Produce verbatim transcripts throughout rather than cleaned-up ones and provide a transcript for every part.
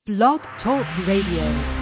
Blog Talk Radio.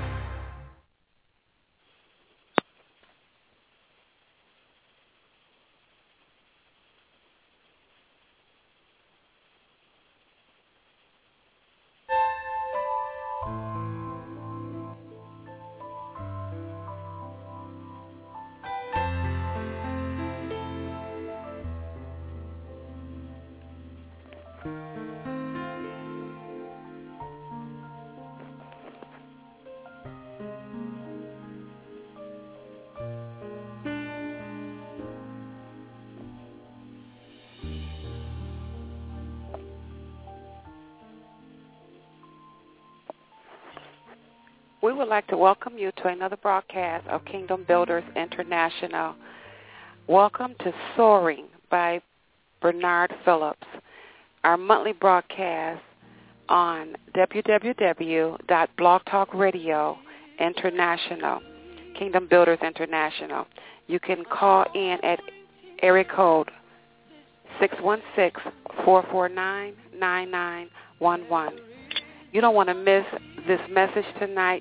We would like to welcome you to another broadcast of Kingdom Builders International. Welcome to Soaring by Bernard Phillips, our monthly broadcast on w w w dot blog talk radio international, Kingdom Builders International. You can call in at area code six one six, four four nine, nine nine one one. You don't want to miss this message tonight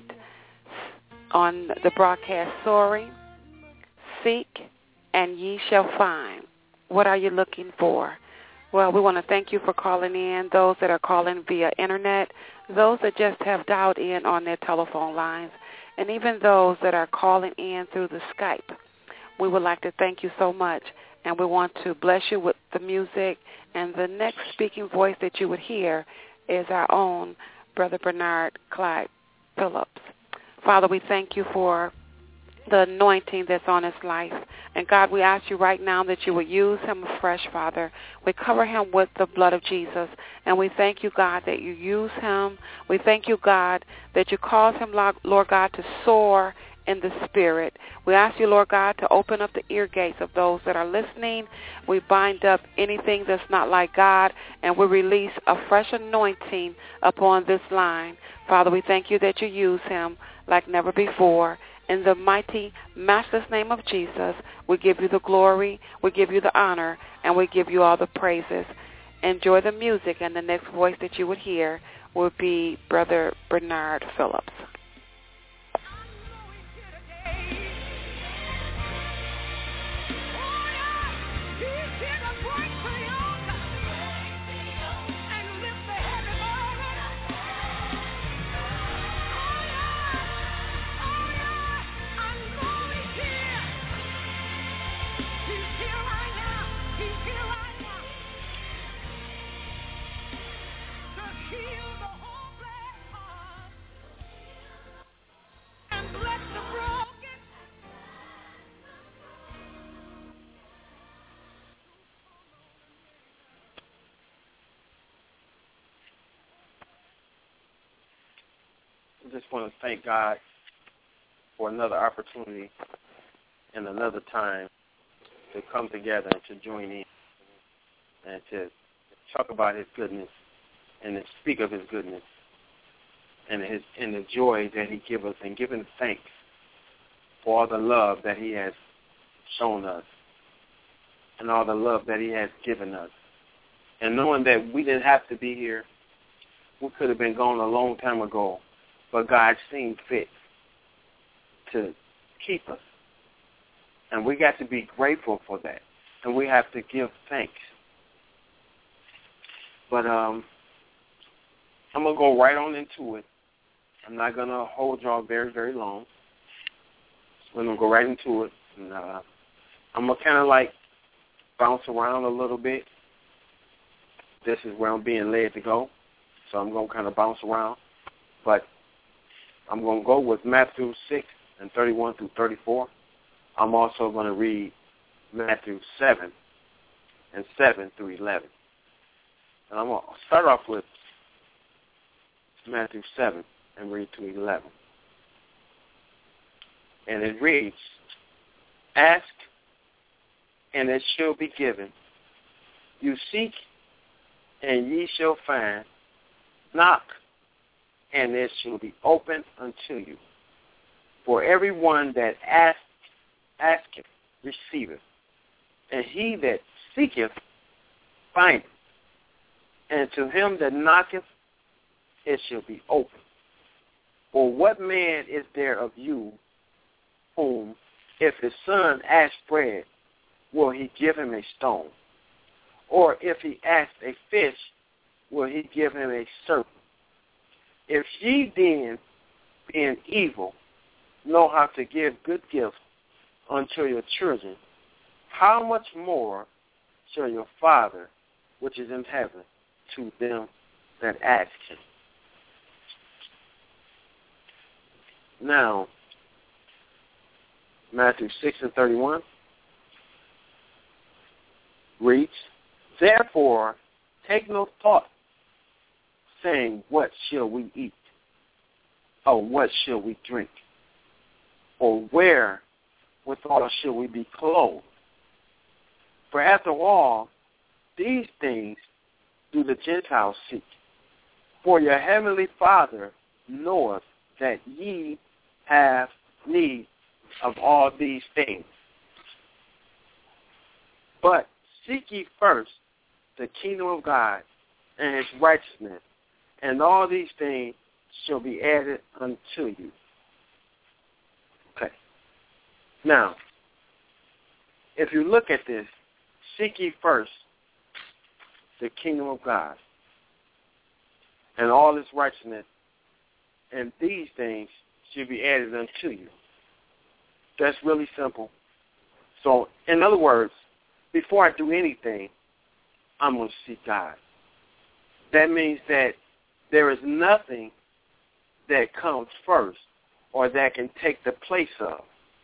on the broadcast, Soaring, Seek, and Ye Shall Find. What are you looking for? Well, we want to thank you for calling in, those that are calling via Internet, those that just have dialed in on their telephone lines, and even those that are calling in through the Skype. We would like to thank you so much, and we want to bless you with the music. And the next speaking voice that you would hear is our own Brother Bernard Clyde Phillips. Father, we thank you for the anointing that's on his life. And God, we ask you right now that you will use him afresh, Father. We cover him with the blood of Jesus. And we thank you, God, that you use him. We thank you, God, that you cause him, Lord God, to soar in the Spirit. We ask you, Lord God, to open up the ear gates of those that are listening. We bind up anything that's not like God, and we release a fresh anointing upon this line. Father, we thank you that you use him like never before. In the mighty, matchless name of Jesus, we give you the glory, we give you the honor, and we give you all the praises. Enjoy the music, and the next voice that you would hear will be Brother Bernard Phillips. I just want to thank God for another opportunity and another time to come together and to join in and to talk about his goodness and to speak of his goodness and his and the joy that he gives us, and giving thanks for all the love that he has shown us and all the love that he has given us. And knowing that we didn't have to be here, we could have been gone a long time ago, but God seemed fit to keep us. And we got to be grateful for that. And we have to give thanks. But um, I'm going to go right on into it. I'm not going to hold y'all very, very long. We're going to go right into it. And uh, I'm going to kind of like bounce around a little bit. This is where I'm being led to go. So I'm going to kind of bounce around. But I'm going to go with Matthew six and thirty-one through thirty-four. I'm also going to read Matthew seven and seven through eleven. And I'm going to start off with Matthew seven and read to eleven. And it reads, "Ask, and it shall be given. You seek, and ye shall find. Knock, and it shall be opened unto you. For everyone that asketh, asketh, receiveth. And he that seeketh, findeth. And to him that knocketh, it shall be opened. For what man is there of you whom, if his son asks bread, will he give him a stone? Or if he asks a fish, will he give him a serpent? If ye then, being evil, know how to give good gifts unto your children, how much more shall your Father, which is in heaven, to them that ask him? Now, Matthew six and thirty-one reads, Therefore, take no thought, saying, What shall we eat? Or what shall we drink? Or where withal shall we be clothed? For after all, these things do the Gentiles seek. For your heavenly Father knoweth that ye have need of all these things. But seek ye first the kingdom of God and his righteousness, and all these things shall be added unto you. Okay. Now, if you look at this, seek ye first the kingdom of God and all his righteousness, and these things shall be added unto you. That's really simple. So, in other words, before I do anything, I'm going to seek God. That means that there is nothing that comes first or that can take the place of,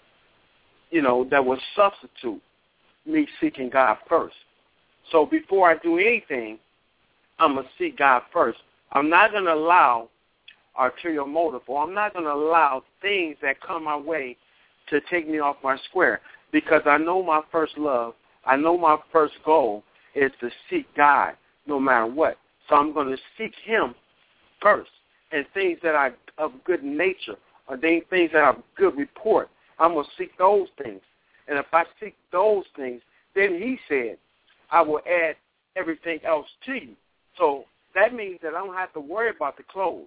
you know, that will substitute me seeking God first. So before I do anything, I'm going to seek God first. I'm not going to allow ulterior motive, or I'm not going to allow things that come my way to take me off my square, because I know my first love, I know my first goal is to seek God no matter what. So I'm going to seek him first. And things that are of good nature, or things that are of good report, I'm going to seek those things. And if I seek those things, then he said, I will add everything else to you. So that means that I don't have to worry about the clothes.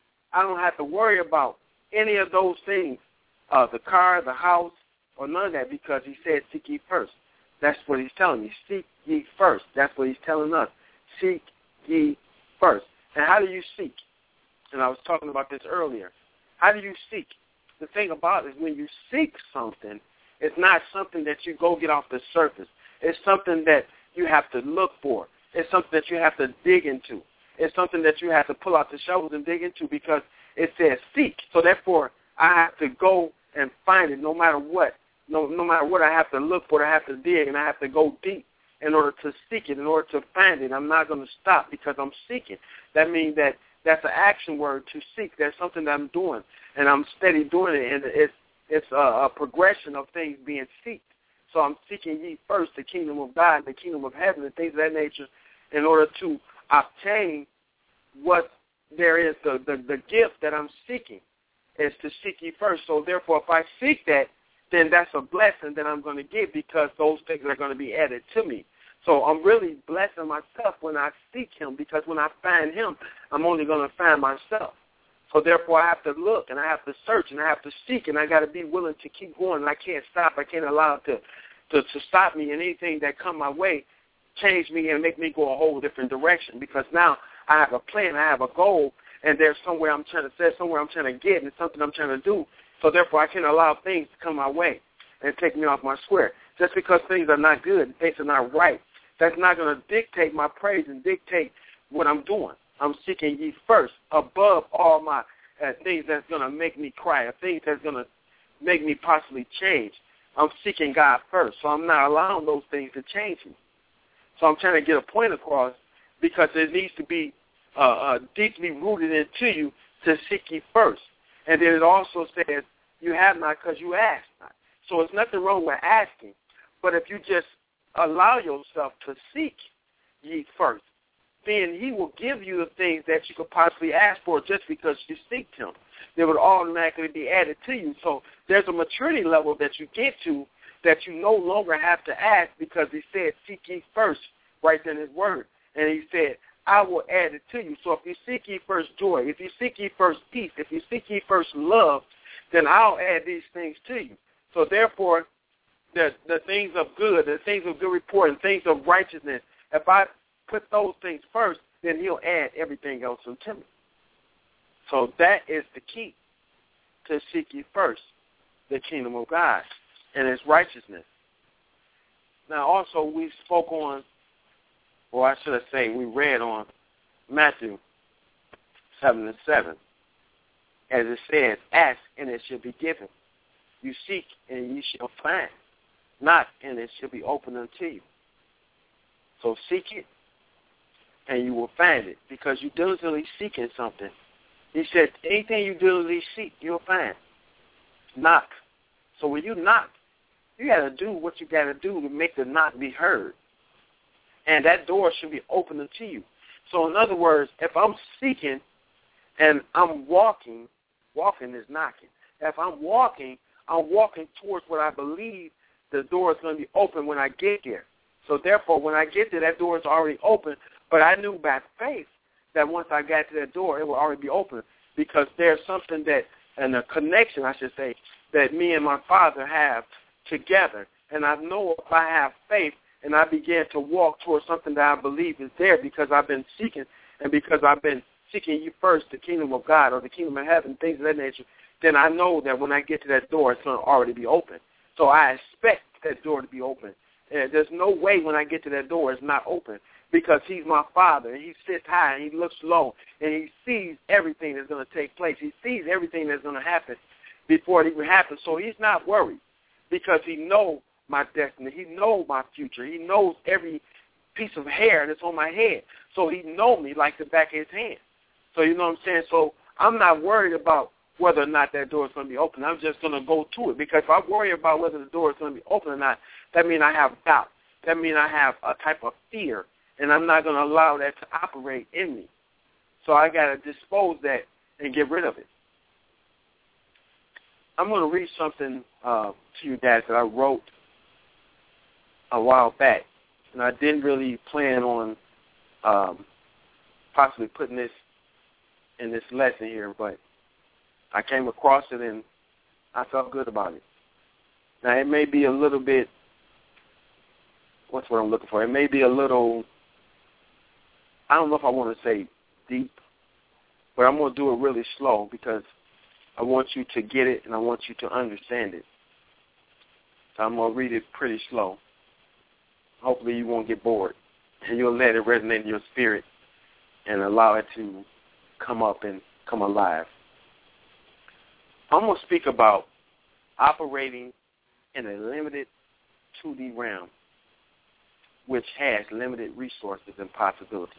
I don't have to worry about any of those things, uh, the car, the house, or none of that, because he said, seek ye first. That's what he's telling me. Seek ye first. That's what he's telling us. Seek ye first. And how do you seek? And I was talking about this earlier. How do you seek? The thing about it is when you seek something, it's not something that you go get off the surface. It's something that you have to look for. It's something that you have to dig into. It's something that you have to pull out the shovels and dig into, because it says seek. So therefore, I have to go and find it no matter what. No, no matter what, I have to look for it. I have to dig, and I have to go deep in order to seek it, in order to find it. I'm not going to stop because I'm seeking. That means that that's an action word, to seek. That's something that I'm doing, and I'm steady doing it, and it's it's a, a progression of things being seeked. So I'm seeking ye first the kingdom of God and the kingdom of heaven and things of that nature in order to obtain what there is, the, the, the gift that I'm seeking is to seek ye first. So therefore, if I seek that, then that's a blessing that I'm going to get, because those things are going to be added to me. So I'm really blessing myself when I seek him, because when I find him, I'm only going to find myself. So therefore, I have to look, and I have to search, and I have to seek, and I got to be willing to keep going. And I can't stop. I can't allow it to, to, to stop me, and anything that come my way change me and make me go a whole different direction, because now I have a plan, I have a goal, and there's somewhere I'm trying to say, somewhere I'm trying to get, and it's something I'm trying to do. So therefore, I can't allow things to come my way and take me off my square. Just because things are not good, things are not right, that's not going to dictate my praise and dictate what I'm doing. I'm seeking ye first above all my uh, things that's going to make me cry, or things that's going to make me possibly change. I'm seeking God first, so I'm not allowing those things to change me. So I'm trying to get a point across, because it needs to be uh, uh, deeply rooted into you to seek ye first. And then it also says, you have not because you ask not. So there's nothing wrong with asking, but if you just allow yourself to seek ye first, then he will give you the things that you could possibly ask for just because you seek him. They would automatically be added to you. So there's a maturity level that you get to that you no longer have to ask, because he said, seek ye first, right in his word. And he said, I will add it to you. So if you seek ye first joy, if you seek ye first peace, if you seek ye first love, then I'll add these things to you. So therefore, the the things of good, the things of good report, and things of righteousness, if I put those things first, then he'll add everything else unto me. So that is the key, to seek ye first the kingdom of God and its righteousness. Now also we spoke on, or I should say we read on Matthew seven and seven. As it says, ask and it shall be given. You seek and you shall find. Knock and it shall be opened unto you. So seek it and you will find it, because you're diligently seeking something. He said, anything you diligently seek, you'll find. Knock. So when you knock, you got to do what you got to do to make the knock be heard. And that door should be open unto you. So in other words, if I'm seeking and I'm walking, walking is knocking. If I'm walking, I'm walking towards what I believe the door is going to be open when I get there. So therefore, when I get there, that door is already open. But I knew by faith that once I got to that door, it will already be open, because there's something that, and a connection, I should say, that me and my Father have together. And I know if I have faith and I begin to walk towards something that I believe is there, because I've been seeking, and because I've been seeking you first, the kingdom of God or the kingdom of heaven, things of that nature, then I know that when I get to that door, it's going to already be open. So I expect that door to be open. And there's no way when I get to that door it's not open, because he's my Father, and he sits high, and he looks low, and he sees everything that's going to take place. He sees everything that's going to happen before it even happens. So he's not worried, because he knows my destiny. He knows my future. He knows every piece of hair that's on my head. So he knows me like the back of his hand. So you know what I'm saying? So I'm not worried about whether or not that door is going to be open. I'm just going to go to it, because if I worry about whether the door is going to be open or not, that means I have doubt. That means I have a type of fear, and I'm not going to allow that to operate in me. So I got to dispose that and get rid of it. I'm going to read something uh, to you guys that I wrote a while back, and I didn't really plan on um, possibly putting this in this lesson here, but I came across it and I felt good about it. Now, it may be a little bit, what's what I'm looking for? It may be a little, I don't know if I want to say deep, but I'm going to do it really slow, because I want you to get it and I want you to understand it. So I'm going to read it pretty slow. Hopefully you won't get bored, and you'll let it resonate in your spirit and allow it to come up and come alive. I'm going to speak about operating in a limited two D realm, which has limited resources and possibilities.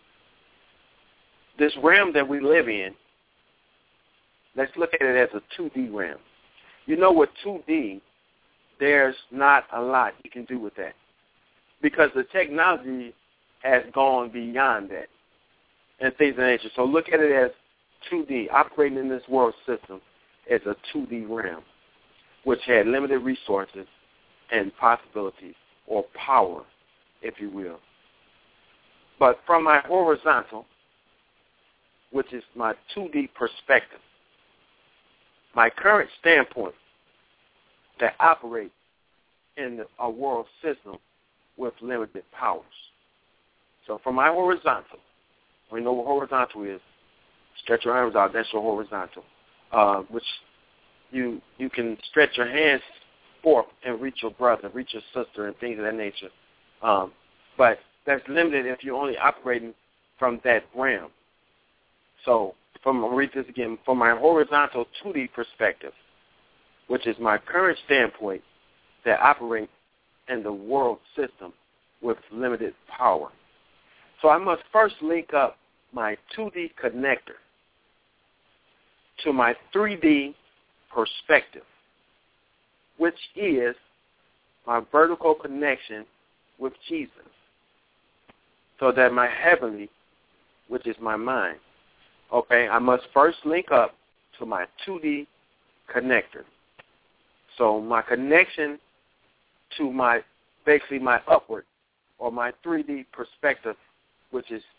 This realm that we live in, let's look at it as a two D realm. You know, with two D, there's not a lot you can do with that, because the technology has gone beyond that and things of that nature. So look at it as two D, operating in this world system as a two D realm, which had limited resources and possibilities, or power, if you will. But from my horizontal, which is my two D perspective, my current standpoint that operates in a world system with limited powers. So from my horizontal, we know what horizontal is. Stretch your arms out, that's your horizontal, uh, which you you can stretch your hands forth and reach your brother, reach your sister, and things of that nature. Um, but that's limited if you're only operating from that realm. So from, I'll read this again, from my horizontal two D perspective, which is my current standpoint that operates in the world system with limited power. So I must first link up my two D connector to my three D perspective, which is my vertical connection with Jesus, so that my heavenly, which is my mind, okay, I must first link up to my two D connector. So my connection to my, basically my upward, or my three D perspective, which is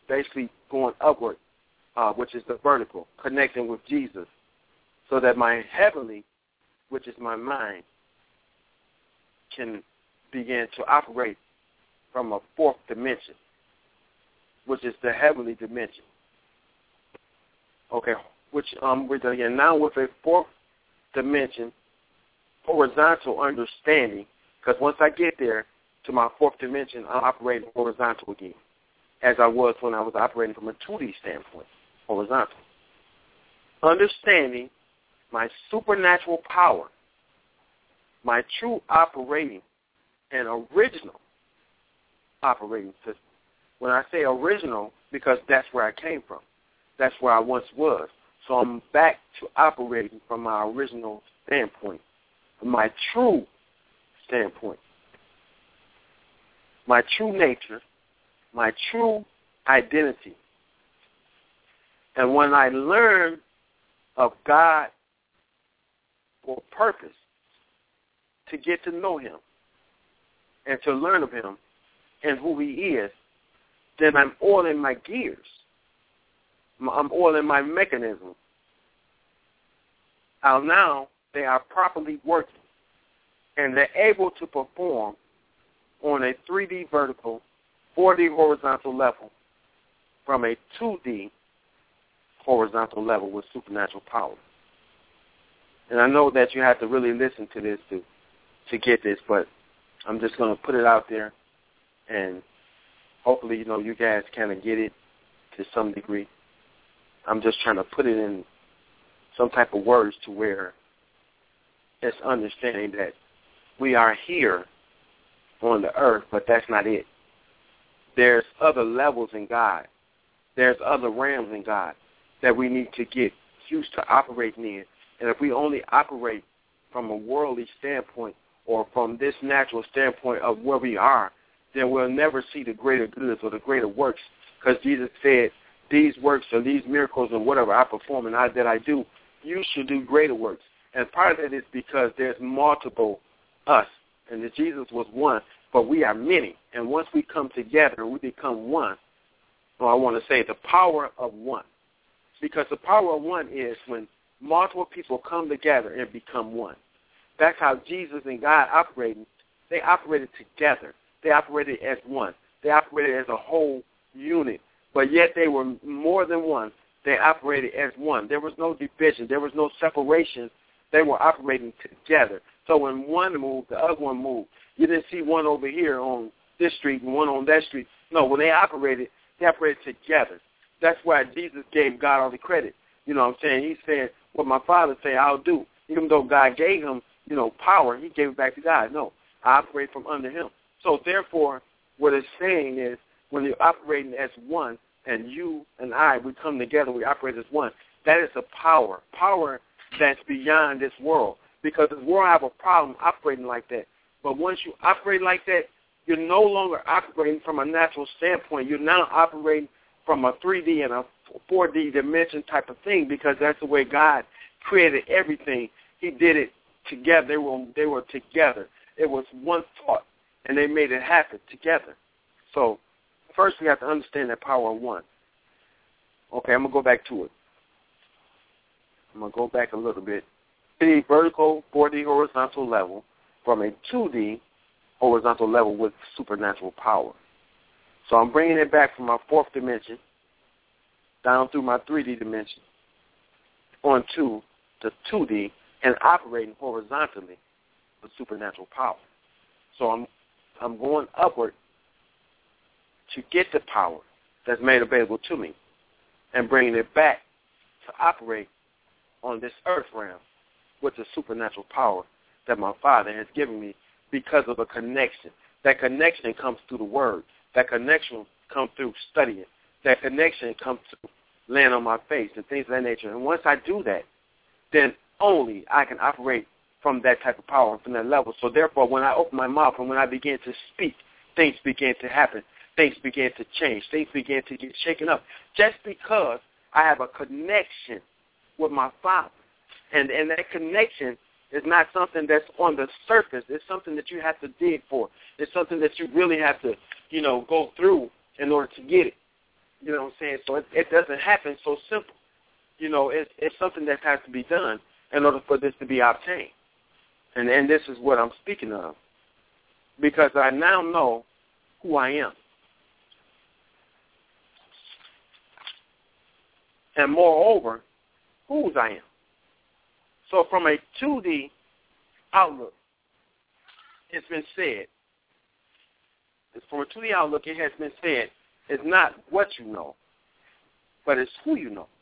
basically going upward, uh, which is the vertical, connecting with Jesus, so that my heavenly, which is my mind, can begin to operate from a fourth dimension, which is the heavenly dimension. Okay, which um, we're again now with a fourth dimension, horizontal understanding, because once I get there to my fourth dimension, I'm operating horizontal again, as I was when I was operating from a two D standpoint, horizontal. Understanding my supernatural power, my true operating and original operating system. When I say original, because that's where I came from. That's where I once was. So I'm back to operating from my original standpoint, my true standpoint, my true nature, my true identity. And when I learn of God for purpose, to get to know him and to learn of him and who he is, then I'm oiling my gears. I'm oiling my mechanism. And now they are properly working, and they're able to perform on a three D vertical, four D horizontal level from a two D horizontal level with supernatural power. And I know that you have to really listen to this to, to get this, but I'm just going to put it out there, and hopefully, you know, you guys kind of get it to some degree. I'm just trying to put it in some type of words to where it's understanding that we are here on the earth, but that's not it. There's other levels in God. There's other realms in God that we need to get used to operating in. And if we only operate from a worldly standpoint or from this natural standpoint of where we are, then we'll never see the greater goods or the greater works, because Jesus said, these works or these miracles or whatever I perform and I, that I do, you should do greater works. And part of that is because there's multiple us, and that Jesus was one, but we are many. And once we come together, we become one. Well, I want to say the power of one, because the power of one is when multiple people come together and become one. That's how Jesus and God operated. They operated together. They operated as one. They operated as a whole unit, but yet they were more than one. They operated as one. There was no division. There was no separation. They were operating together. So when one moved, the other one moved. You didn't see one over here on this street and one on that street. No, when they operated, they operated together. That's why Jesus gave God all the credit. You know what I'm saying? He said, what my Father said, I'll do. Even though God gave him, you know, power, he gave it back to God. No, I operate from under him. So therefore, what it's saying is when you're operating as one, and you and I, we come together, we operate as one, that is a power, power that's beyond this world. Because this world have a problem operating like that. But once you operate like that, you're no longer operating from a natural standpoint. You're now operating from a three D and a four D dimension type of thing, because that's the way God created everything. He did it together. They were, they were together. It was one thought, and they made it happen together. So first we have to understand that power of one. Okay, I'm going to go back to it. I'm going to go back a little bit. three D vertical, four D horizontal level from a two D horizontal level with supernatural power. So I'm bringing it back from my fourth dimension down through my three D dimension onto the two D and operating horizontally with supernatural power. So I'm I'm going upward to get the power that's made available to me and bringing it back to operate on this earth realm with the supernatural power that my Father has given me because of a connection. That connection comes through the Word. That connection comes through studying. That connection comes through laying on my face and things of that nature. And once I do that, then only I can operate from that type of power, from that level. So therefore, when I open my mouth and when I begin to speak, things begin to happen. Things begin to change. Things begin to get shaken up. Just because I have a connection with my Father. And, and that connection is not something that's on the surface. It's something that you have to dig for. It's something that you really have to, you know, go through in order to get it. You know what I'm saying? So it, it doesn't happen so simple. You know, it's, it's something that has to be done in order for this to be obtained. And, and this is what I'm speaking of. Because I now know who I am. And moreover, whose I am. So from a two D outlook, it's been said, from a two D outlook, it has been said, it's not what you know, but it's who you know.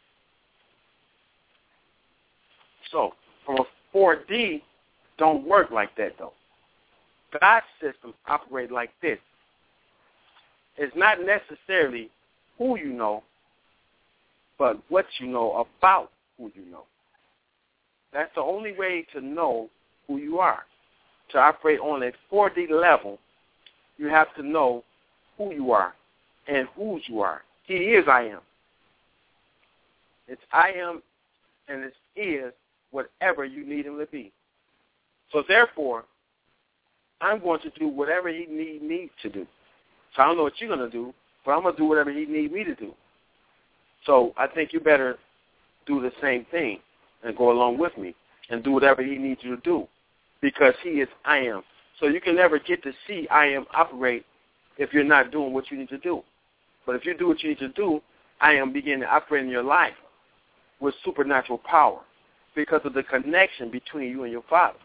So from a four D, don't work like that, though. God's systems operate like this. It's not necessarily who you know, but what you know about who you know. That's the only way to know who you are. To operate on a four D level, you have to know who you are and whose you are. He is I am. It's I am and it is whatever you need him to be. So therefore, I'm going to do whatever he need me to do. So I don't know what you're going to do, but I'm going to do whatever he need me to do. So I think you better do the same thing and go along with me and do whatever he needs you to do, because he is I am. So you can never get to see I am operate if you're not doing what you need to do. But if you do what you need to do, I am beginning to operate in your life with supernatural power because of the connection between you and your Father.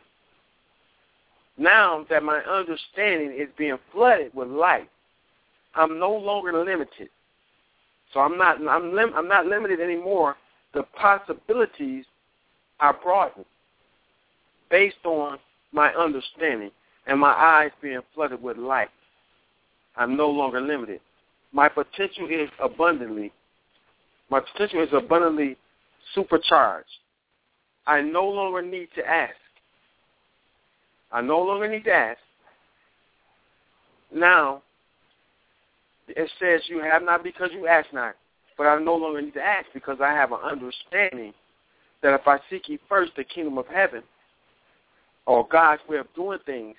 Now that my understanding is being flooded with light, I'm no longer limited. So I'm not I'm lim- I'm not limited anymore. The possibilities are broadened based on my understanding and my eyes being flooded with light. I'm no longer limited. My potential is abundantly, my potential is abundantly supercharged. I no longer need to ask. I no longer need to ask. Now, it says you have not because you ask not. But I no longer need to ask because I have an understanding that if I seek ye first the kingdom of heaven or God's way of doing things,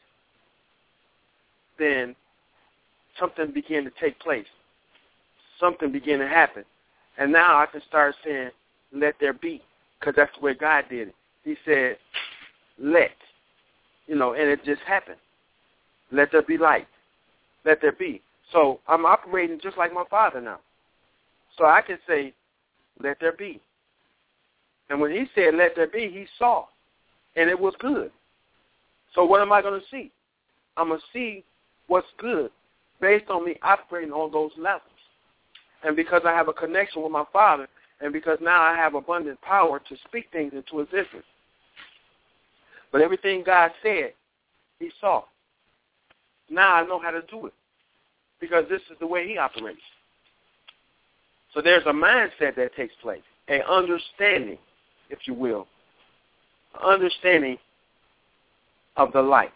then something began to take place. Something began to happen. And now I can start saying, let there be, because that's the way God did it. He said, let, you know, and it just happened. Let there be light. Let there be. So I'm operating just like my Father now. So I can say, let there be. And when he said, let there be, he saw. And it was good. So what am I going to see? I'm going to see what's good based on me operating on those levels. And because I have a connection with my Father, and because now I have abundant power to speak things into existence. But everything God said, he saw. Now I know how to do it because this is the way he operates. So there's a mindset that takes place, an understanding, if you will, an understanding of the light.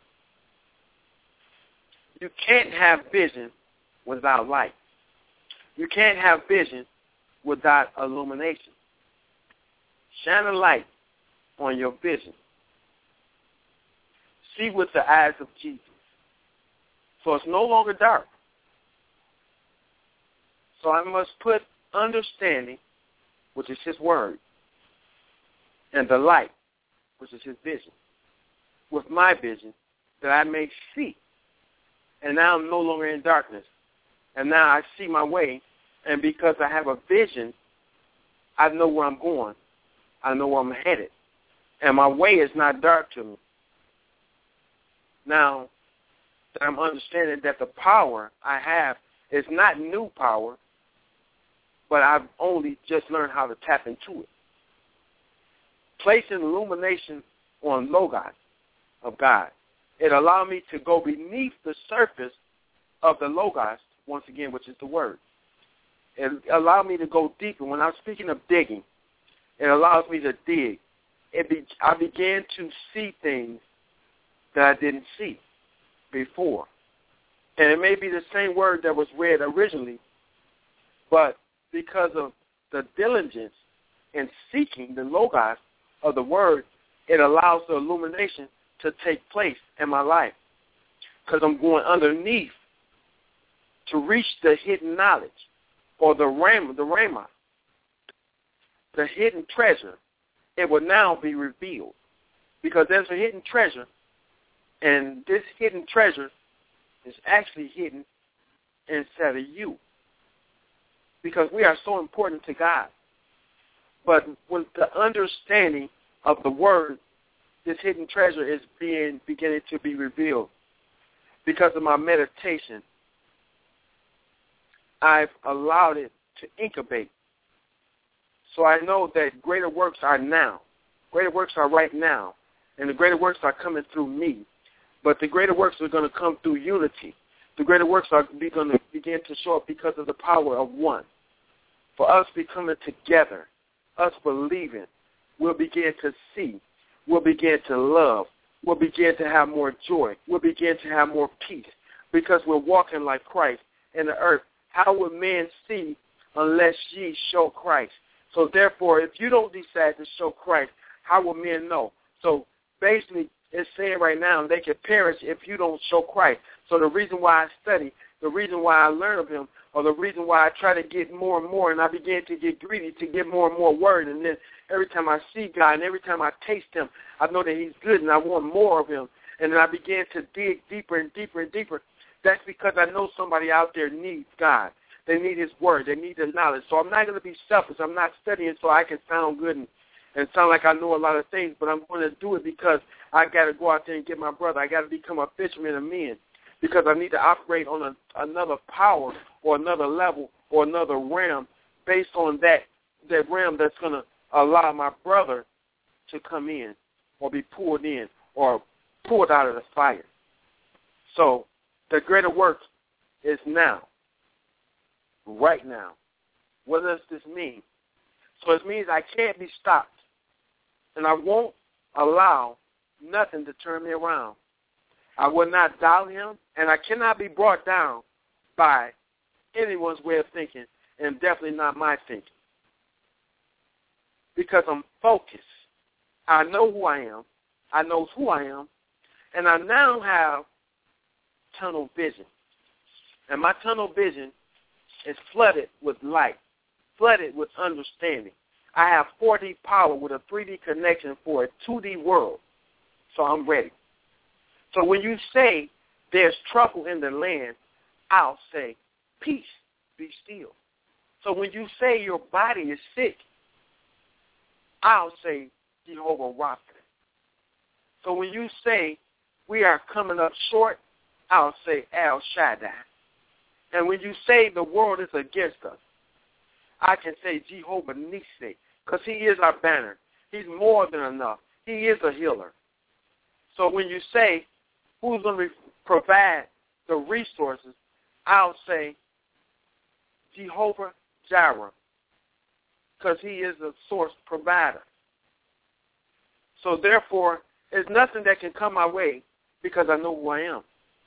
You can't have vision without light. You can't have vision without illumination. Shine a light on your vision. See with the eyes of Jesus. So it's no longer dark. So I must put understanding, which is his word, and the light, which is his vision, with my vision, that I may see. And now I'm no longer in darkness. And now I see my way. And because I have a vision, I know where I'm going. I know where I'm headed. And my way is not dark to me. Now that I'm understanding that the power I have is not new power, but I've only just learned how to tap into it. Placing illumination on Logos of God, it allowed me to go beneath the surface of the Logos, once again, which is the word. It allowed me to go deeper. When I'm speaking of digging, it allows me to dig. It be, I began to see things that I didn't see before. And it may be the same word that was read originally, but because of the diligence in seeking the Logos of the word, it allows the illumination to take place in my life because I'm going underneath to reach the hidden knowledge or the Rhema, the Rhema, the hidden treasure, it will now be revealed. Because there's a hidden treasure, and this hidden treasure is actually hidden inside of you. Because we are so important to God. But with the understanding of the Word, this hidden treasure is being beginning to be revealed. Because of my meditation, I've allowed it to incubate. So I know that greater works are now. Greater works are right now. And the greater works are coming through me. But the greater works are going to come through unity. The greater works are going to begin to show up because of the power of one. For us becoming together, us believing, we'll begin to see. We'll begin to love. We'll begin to have more joy. We'll begin to have more peace because we're walking like Christ in the earth. How will men see unless ye show Christ? So therefore, if you don't decide to show Christ, how will men know? So basically, it's saying right now they can perish if you don't show Christ. So the reason why I study, the reason why I learn of him, or the reason why I try to get more and more, and I begin to get greedy to get more and more word. And then every time I see God and every time I taste him, I know that he's good and I want more of him. And then I begin to dig deeper and deeper and deeper. That's because I know somebody out there needs God. They need his word. They need the knowledge. So I'm not going to be selfish. I'm not studying so I can sound good and, and sound like I know a lot of things, but I'm going to do it because I got to go out there and get my brother. I got to become a fisherman of men because I need to operate on a, another power or another level or another realm based on that, that realm that's going to allow my brother to come in or be pulled in or pulled out of the fire. So the greater work is now, right now. What does this mean? So it means I can't be stopped, and I won't allow nothing to turn me around. I will not doubt him, and I cannot be brought down by anyone's way of thinking, and definitely not my thinking. Because I'm focused. I know who I am. I know who I am. And I now have tunnel vision. And my tunnel vision is flooded with light, flooded with understanding. I have four D power with a three D connection for a two D world. So I'm ready. So when you say there's trouble in the land, I'll say, peace, be still. So when you say your body is sick, I'll say, Jehovah Rapha. So when you say we are coming up short, I'll say El Shaddai. And when you say the world is against us, I can say Jehovah Nissi, because he is our banner. He's more than enough. He is a healer. So when you say who's going to provide the resources, I'll say Jehovah Jireh, because he is a source provider. So therefore, there's nothing that can come my way because I know who I am.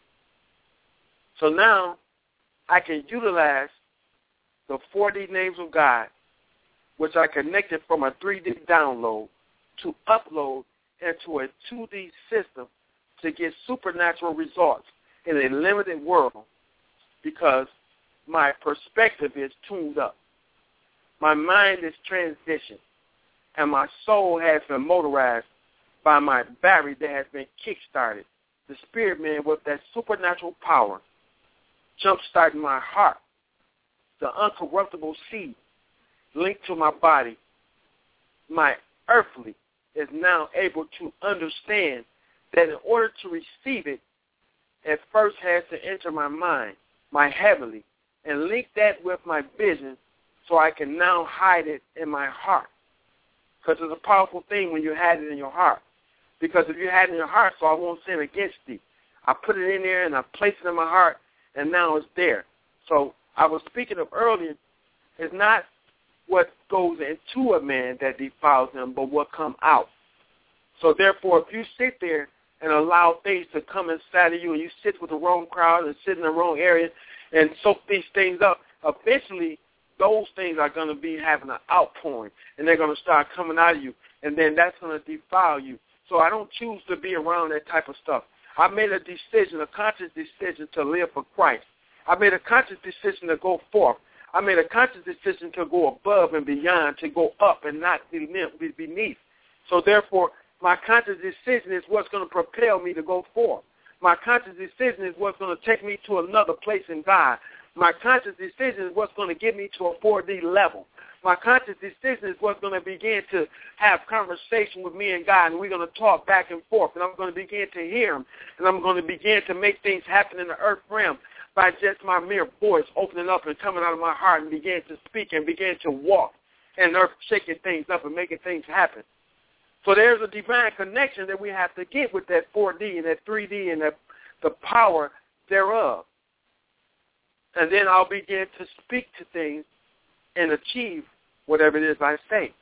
So now I can utilize the four D names of God, which I connected from a three D download to upload into a two D system to get supernatural results in a limited world because my perspective is tuned up. My mind is transitioned, and my soul has been motorized by my battery that has been kick-started. The spirit man with that supernatural power jump-starting my heart, the uncorruptible seed linked to my body. My earthly is now able to understand that in order to receive it, it first has to enter my mind, my heavenly, and link that with my vision so I can now hide it in my heart. Because it's a powerful thing when you hide it in your heart. Because if you hide it in your heart, so I won't sin against thee. I put it in there and I place it in my heart, and now it's there. So I was speaking of earlier, it's not what goes into a man that defiles him, but what comes out. So therefore, if you sit there and allow things to come inside of you, and you sit with the wrong crowd and sit in the wrong area and soak these things up, eventually those things are going to be having an outpouring, and they're going to start coming out of you, and then that's going to defile you. So I don't choose to be around that type of stuff. I made a decision, a conscious decision to live for Christ. I made a conscious decision to go forth. I made a conscious decision to go above and beyond, to go up and not beneath. So therefore, my conscious decision is what's going to propel me to go forth. My conscious decision is what's going to take me to another place in God. My conscious decision is what's going to get me to a four D level. My conscious decision is what's going to begin to have conversation with me and God, and we're going to talk back and forth, and I'm going to begin to hear him, and I'm going to begin to make things happen in the earth realm by just my mere voice opening up and coming out of my heart and begin to speak and begin to walk, and earth shaking things up and making things happen. So there's a divine connection that we have to get with that four D and that three D and that, the power thereof. And then I'll begin to speak to things and achieve whatever it is I say.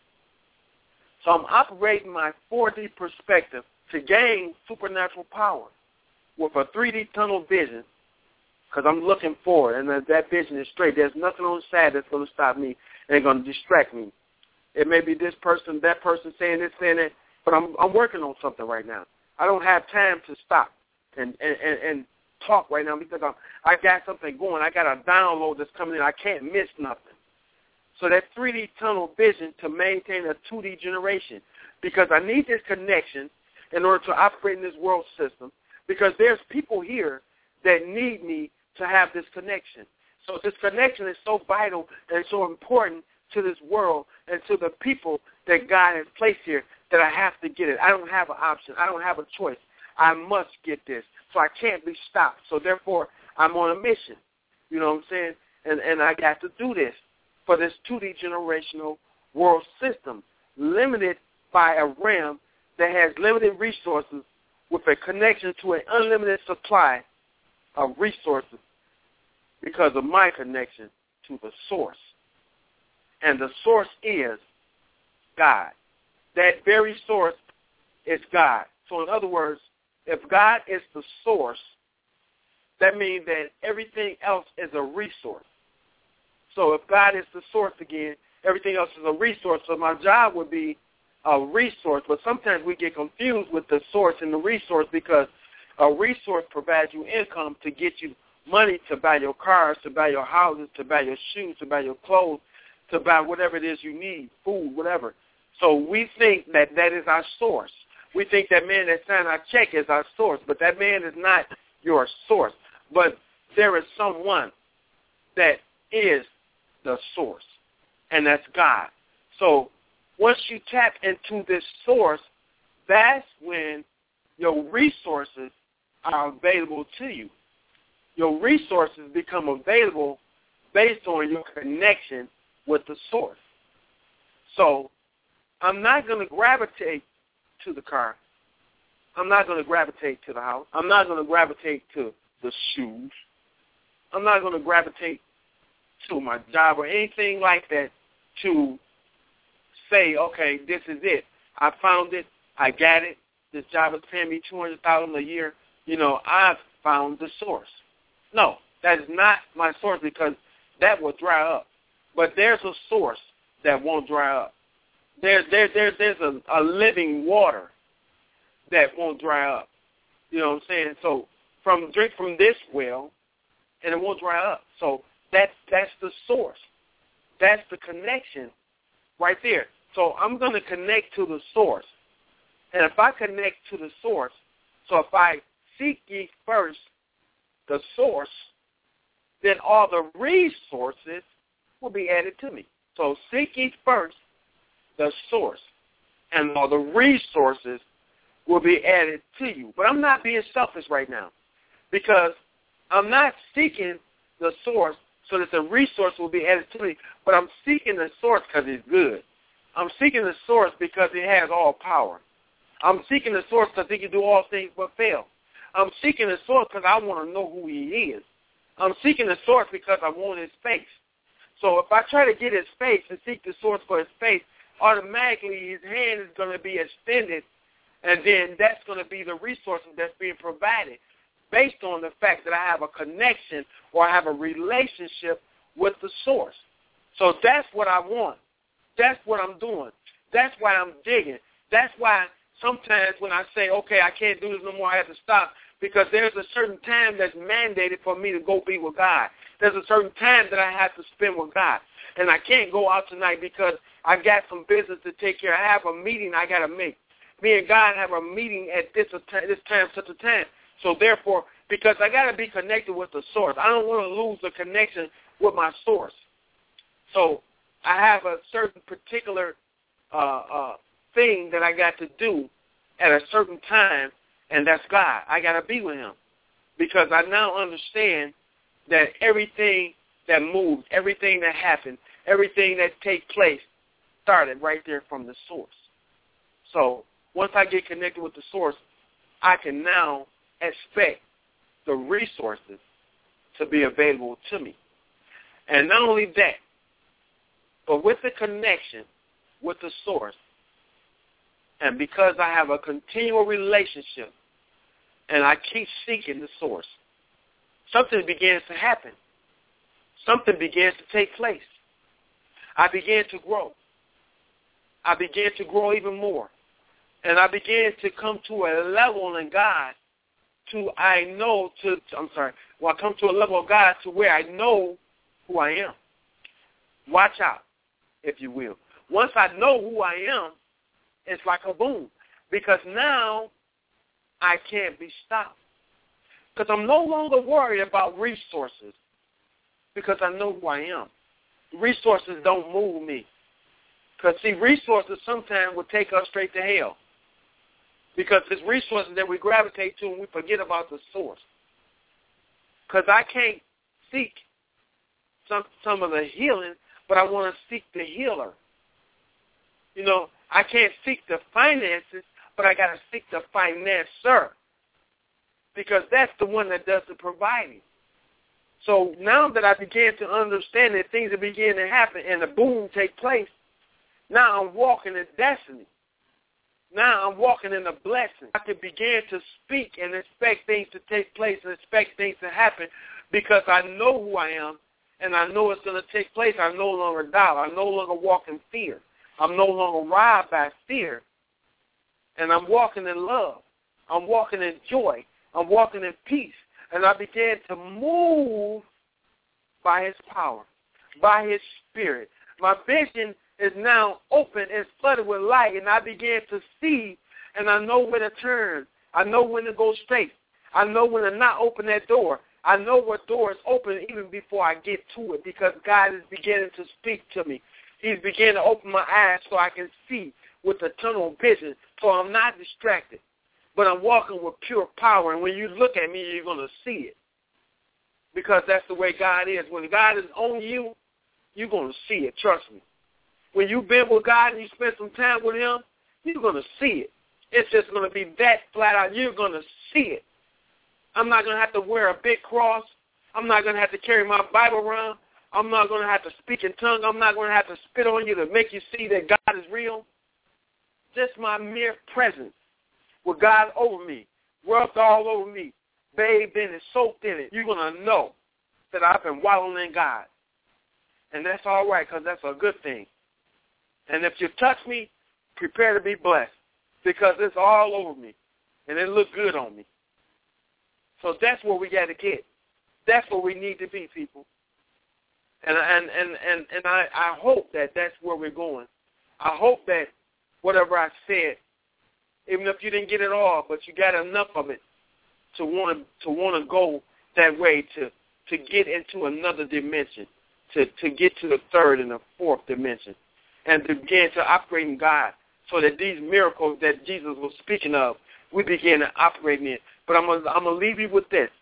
So I'm operating my four D perspective to gain supernatural power with a three D tunnel vision, because I'm looking forward, and that, that vision is straight. There's nothing on the side that's going to stop me and going to distract me. It may be this person, that person saying this, saying that, but I'm I'm working on something right now. I don't have time to stop and and, and, and talk right now because I'm, I got something going. I got a download that's coming in. I can't miss nothing. So that three D tunnel vision to maintain a two D generation, because I need this connection in order to operate in this world system, because there's people here that need me to have this connection. So this connection is so vital and so important to this world and to the people that God has placed here that I have to get it. I don't have an option. I don't have a choice. I must get this. So I can't be stopped. So therefore, I'm on a mission. You know what I'm saying? And and I got to do this for this two D generational world system, limited by a realm that has limited resources with a connection to an unlimited supply of resources because of my connection to the source. And the source is God. That very source is God. So in other words, if God is the source, that means that everything else is a resource. So if God is the source again, everything else is a resource. So my job would be a resource, but sometimes we get confused with the source and the resource, because a resource provides you income to get you money to buy your cars, to buy your houses, to buy your shoes, to buy your clothes, to buy whatever it is you need, food, whatever. So we think that that is our source. We think that man that signed our check is our source, but that man is not your source. But there is someone that is the source, and that's God. So once you tap into this source, that's when your resources are available to you. Your resources become available based on your connection with the source. So I'm not going to gravitate to the car. I'm not going to gravitate to the house. I'm not going to gravitate to the shoes. I'm not going to gravitate to my job or anything like that to say, okay, this is it. I found it. I got it. This job is paying me two hundred thousand dollars a year. You know, I've found the source. No, that is not my source, because that will dry up. But there's a source that won't dry up. There, there, there, there's a, a living water that won't dry up. You know what I'm saying? So from drink from this well, and it won't dry up. So that's that's the source. That's the connection right there. So I'm going to connect to the source. And if I connect to the source, so if I seek ye first the source, then all the resources will be added to me. So seek ye first the source, and all the resources will be added to you. But I'm not being selfish right now, because I'm not seeking the source so that the resource will be added to me, but I'm seeking the source because it's good. I'm seeking the source because it has all power. I'm seeking the source because he can do all things but fail. I'm seeking the source because I want to know who he is. I'm seeking the source because I want his face. So if I try to get his face and seek the source for his face, automatically his hand is going to be extended, and then that's going to be the resources that's being provided based on the fact that I have a connection or I have a relationship with the source. So that's what I want. That's what I'm doing. That's why I'm digging. That's why sometimes when I say, okay, I can't do this no more, I have to stop, because there's a certain time that's mandated for me to go be with God. There's a certain time that I have to spend with God. And I can't go out tonight because I got some business to take care of. I have a meeting I got to make. Me and God have a meeting at this, this time, such a time. So therefore, because I got to be connected with the source. I don't want to lose the connection with my source. So I have a certain particular uh, uh, thing that I got to do at a certain time, and that's God. I got to be with him because I now understand that everything that moves, everything that happens, everything that takes place started right there from the source. So once I get connected with the source, I can now expect the resources to be available to me. And not only that, but with the connection with the source, and because I have a continual relationship and I keep seeking the source, something begins to happen. Something begins to take place. I began to grow. I began to grow even more. And I began to come to a level in God to I know to, I'm sorry, well, I come to a level of God to where I know who I am. Watch out, if you will. Once I know who I am, it's like a boom. Because now I can't be stopped. Because I'm no longer worried about resources. Because I know who I am. Resources don't move me. Because, see, resources sometimes will take us straight to hell. Because it's resources that we gravitate to and we forget about the source. Because I can't seek some some of the healing, but I want to seek the healer. You know, I can't seek the finances, but I got to seek the financer. Because that's the one that does the providing. So now that I began to understand that things are beginning to happen and the boom take place, now I'm walking in destiny. Now I'm walking in a blessing. I can begin to speak and expect things to take place and expect things to happen because I know who I am and I know it's going to take place. I no longer doubt. I no longer walk in fear. I'm no longer robbed by fear. And I'm walking in love. I'm walking in joy. I'm walking in peace. And I began to move by his power, by his spirit. My vision is now open and flooded with light, and I began to see, and I know where to turn. I know when to go straight. I know when to not open that door. I know what door is open even before I get to it because God is beginning to speak to me. He's beginning to open my eyes so I can see with a tunnel vision so I'm not distracted. But I'm walking with pure power, and when you look at me, you're going to see it. Because that's the way God is. When God is on you, you're going to see it, trust me. When you've been with God and you spend some time with him, you're going to see it. It's just going to be that flat out. You're going to see it. I'm not going to have to wear a big cross. I'm not going to have to carry my Bible around. I'm not going to have to speak in tongues. I'm not going to have to spit on you to make you see that God is real. Just my mere presence with God over me, rubbed all over me, bathed in it, soaked in it, you're going to know that I've been wallowing in God. And that's all right because that's a good thing. And if you touch me, prepare to be blessed because it's all over me and it looks good on me. So that's where we got to get. That's where we need to be, people. And and and and, and I, I hope that that's where we're going. I hope that whatever I said, even if you didn't get it all, but you got enough of it to want to want to go that way to to get into another dimension, to to get to the third and the fourth dimension, and to begin to operate in God, so that these miracles that Jesus was speaking of, we begin to operate in it. But I'm gonna I'm gonna leave you with this: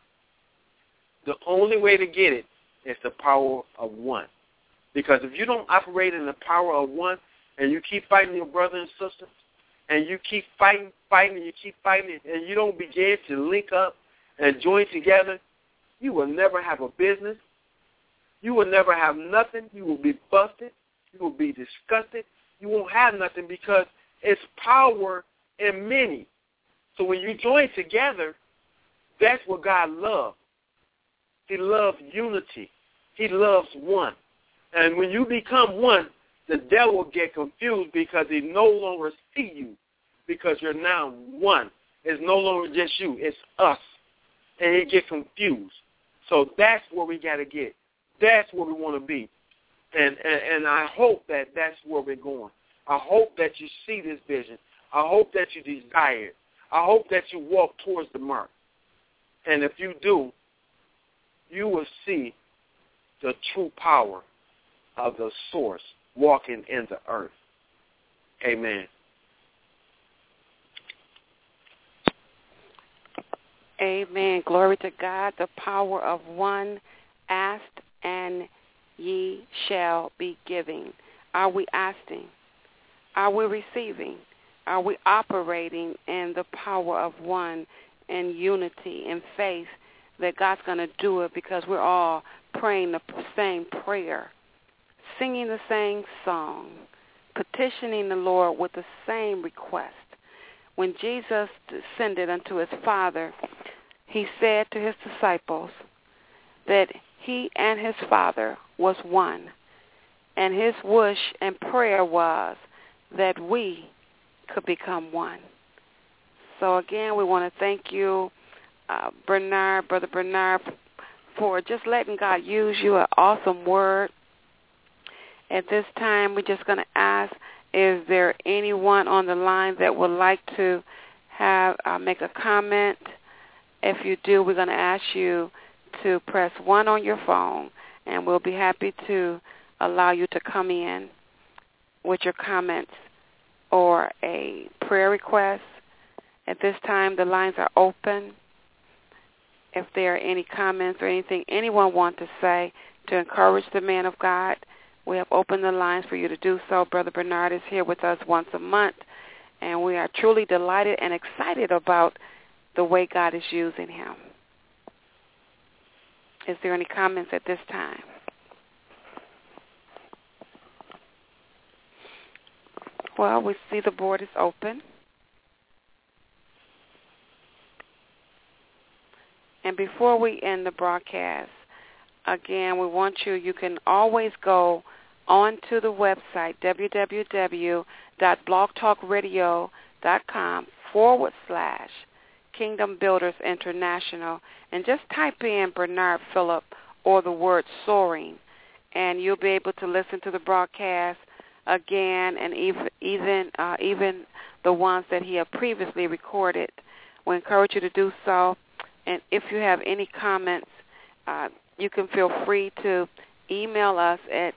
the only way to get it is the power of one. Because if you don't operate in the power of one, and you keep fighting your brother and sister, and you keep fighting, fighting, and you keep fighting, and you don't begin to link up and join together, you will never have a business. You will never have nothing. You will be busted. You will be disgusted. You won't have nothing because it's power in many. So when you join together, that's what God loves. He loves unity. He loves one. And when you become one, the devil will get confused because he no longer see you because you're now one. It's no longer just you. It's us. And he get confused. So that's where we got to get. That's where we want to be. And, and and I hope that that's where we're going. I hope that you see this vision. I hope that you desire it. I hope that you walk towards the mark. And if you do, you will see the true power of the source walking in the earth. Amen. Amen. Glory to God. The power of one. Ask and ye shall be giving. Are we asking? Are we receiving? Are we operating in the power of one, in unity, in faith that God's going to do it because we're all praying the same prayer, singing the same song, petitioning the Lord with the same request? When Jesus descended unto his Father, he said to his disciples that he and his Father was one, and his wish and prayer was that we could become one. So again, we want to thank you, uh, Bernard, Brother Bernard, for just letting God use you, an awesome word. At this time, we're just going to ask, is there anyone on the line that would like to have uh, make a comment? If you do, we're going to ask you to press one on your phone, and we'll be happy to allow you to come in with your comments or a prayer request. At this time, the lines are open. If there are any comments or anything anyone wants to say to encourage the man of God, we have opened the lines for you to do so. Brother Bernard is here with us once a month, and we are truly delighted and excited about the way God is using him. Is there any comments at this time? Well, we see the board is open. And before we end the broadcast, again, we want you, you can always go onto the website, www.blogtalkradio.com forward slash Kingdom Builders International, and just type in Bernard Phillip or the word soaring, and you'll be able to listen to the broadcast again, and even even, uh, even the ones that he had previously recorded. We encourage you to do so. And if you have any comments, uh, you can feel free to email us at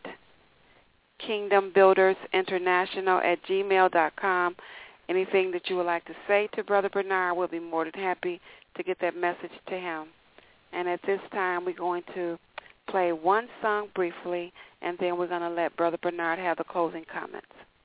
kingdombuildersinternational at gmail dot com. Anything that you would like to say to Brother Bernard, we'll be more than happy to get that message to him. And at this time, we're going to play one song briefly, and then we're going to let Brother Bernard have the closing comments.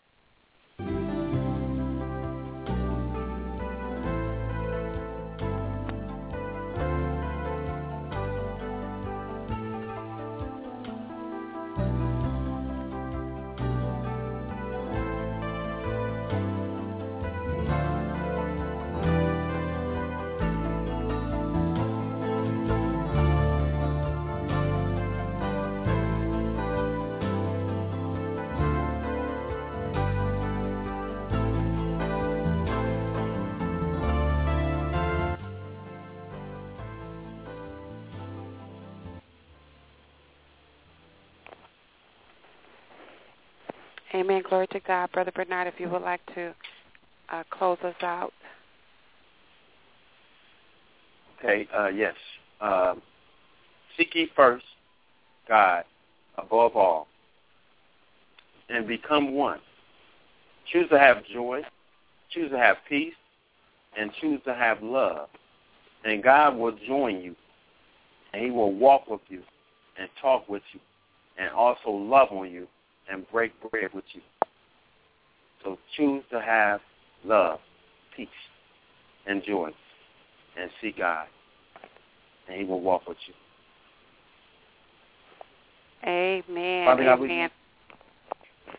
Amen. Glory to God. Brother Bernard, if you would like to uh, close us out. Okay, uh, yes. Uh, seek ye first God above all and become one. Choose to have joy, choose to have peace, and choose to have love. And God will join you, and he will walk with you and talk with you and also love on you and break bread with you. So choose to have love, peace, and joy, and see God, and he will walk with you. Amen. Father God, Amen. We...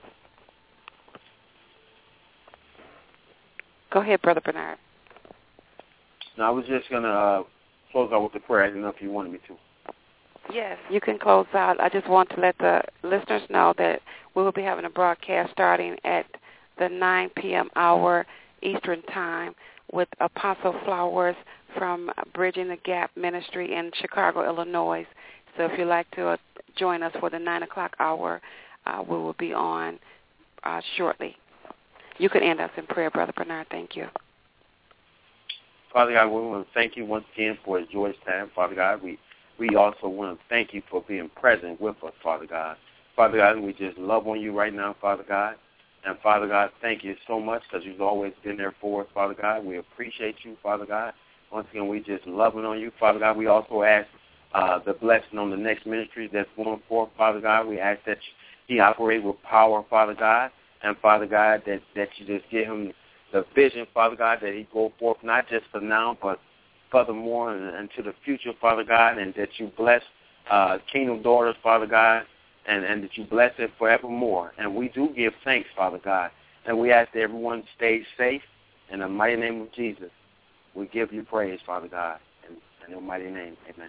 Go ahead, Brother Bernard. No, I was just going to uh, close out with the prayer. I didn't know if you wanted me to. Yes, you can close out. I just want to let the listeners know that we will be having a broadcast starting at the nine p.m. hour Eastern Time with Apostle Flowers from Bridging the Gap Ministry in Chicago, Illinois. So if you'd like to uh, join us for the nine o'clock hour, uh, we will be on uh, shortly. You can end us in prayer, Brother Bernard. Thank you. Father God, we want to thank you once again for a joyous time. Father God, we, we also want to thank you for being present with us, Father God. Father God, we just love on you right now, Father God. And, Father God, thank you so much because you've always been there for us, Father God. We appreciate you, Father God. Once again, we just loving on you, Father God. We also ask uh, the blessing on the next ministry that's going forth, Father God. We ask that he operate with power, Father God. And, Father God, that, that you just give him the vision, Father God, that he go forth not just for now, but furthermore and into the future, Father God, and that you bless uh, Kingdom Daughters, Father God, and, and that you bless it forevermore. And we do give thanks, Father God, and we ask that everyone stays safe. In the mighty name of Jesus, we give you praise, Father God, in, in your mighty name, amen.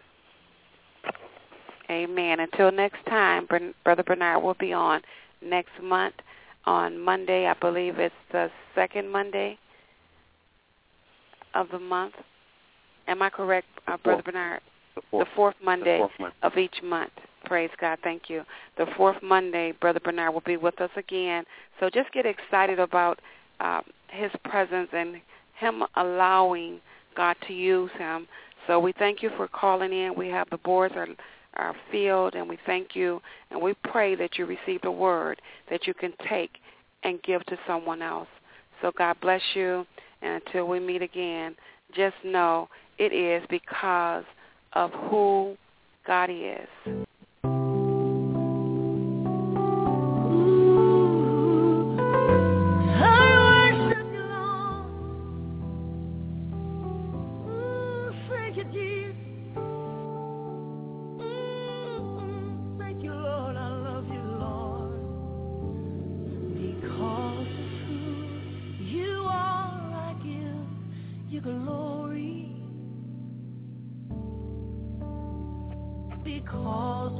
Amen. Until next time, Brother Bernard will be on next month on Monday. I believe it's the second Monday of the month. Am I correct, uh, Brother Bernard? The fourth, the fourth Monday the fourth of each month. Praise God. Thank you. The fourth Monday, Brother Bernard will be with us again. So just get excited about uh, his presence and him allowing God to use him. So we thank you for calling in. We have the boards are, are filled, and we thank you. And we pray that you receive the word that you can take and give to someone else. So God bless you. And until we meet again, just know it is because of who God is. Because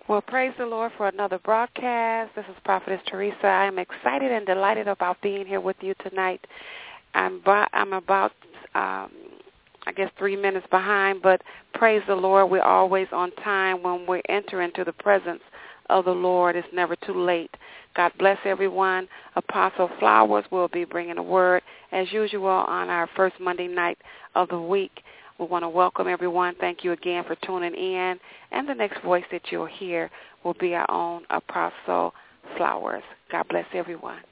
Well, praise the Lord for another broadcast. This is Prophetess Teresa. I am excited and delighted about being here with you tonight. I'm, I'm about, um, I guess, three minutes behind, but praise the Lord, we're always on time when we enter into the presence of the Lord. It's never too late. God bless everyone. Apostle Flowers will be bringing a word, as usual, on our first Monday night of the week. We want to welcome everyone. Thank you again for tuning in. And the next voice that you'll hear will be our own Apostle Flowers. God bless everyone.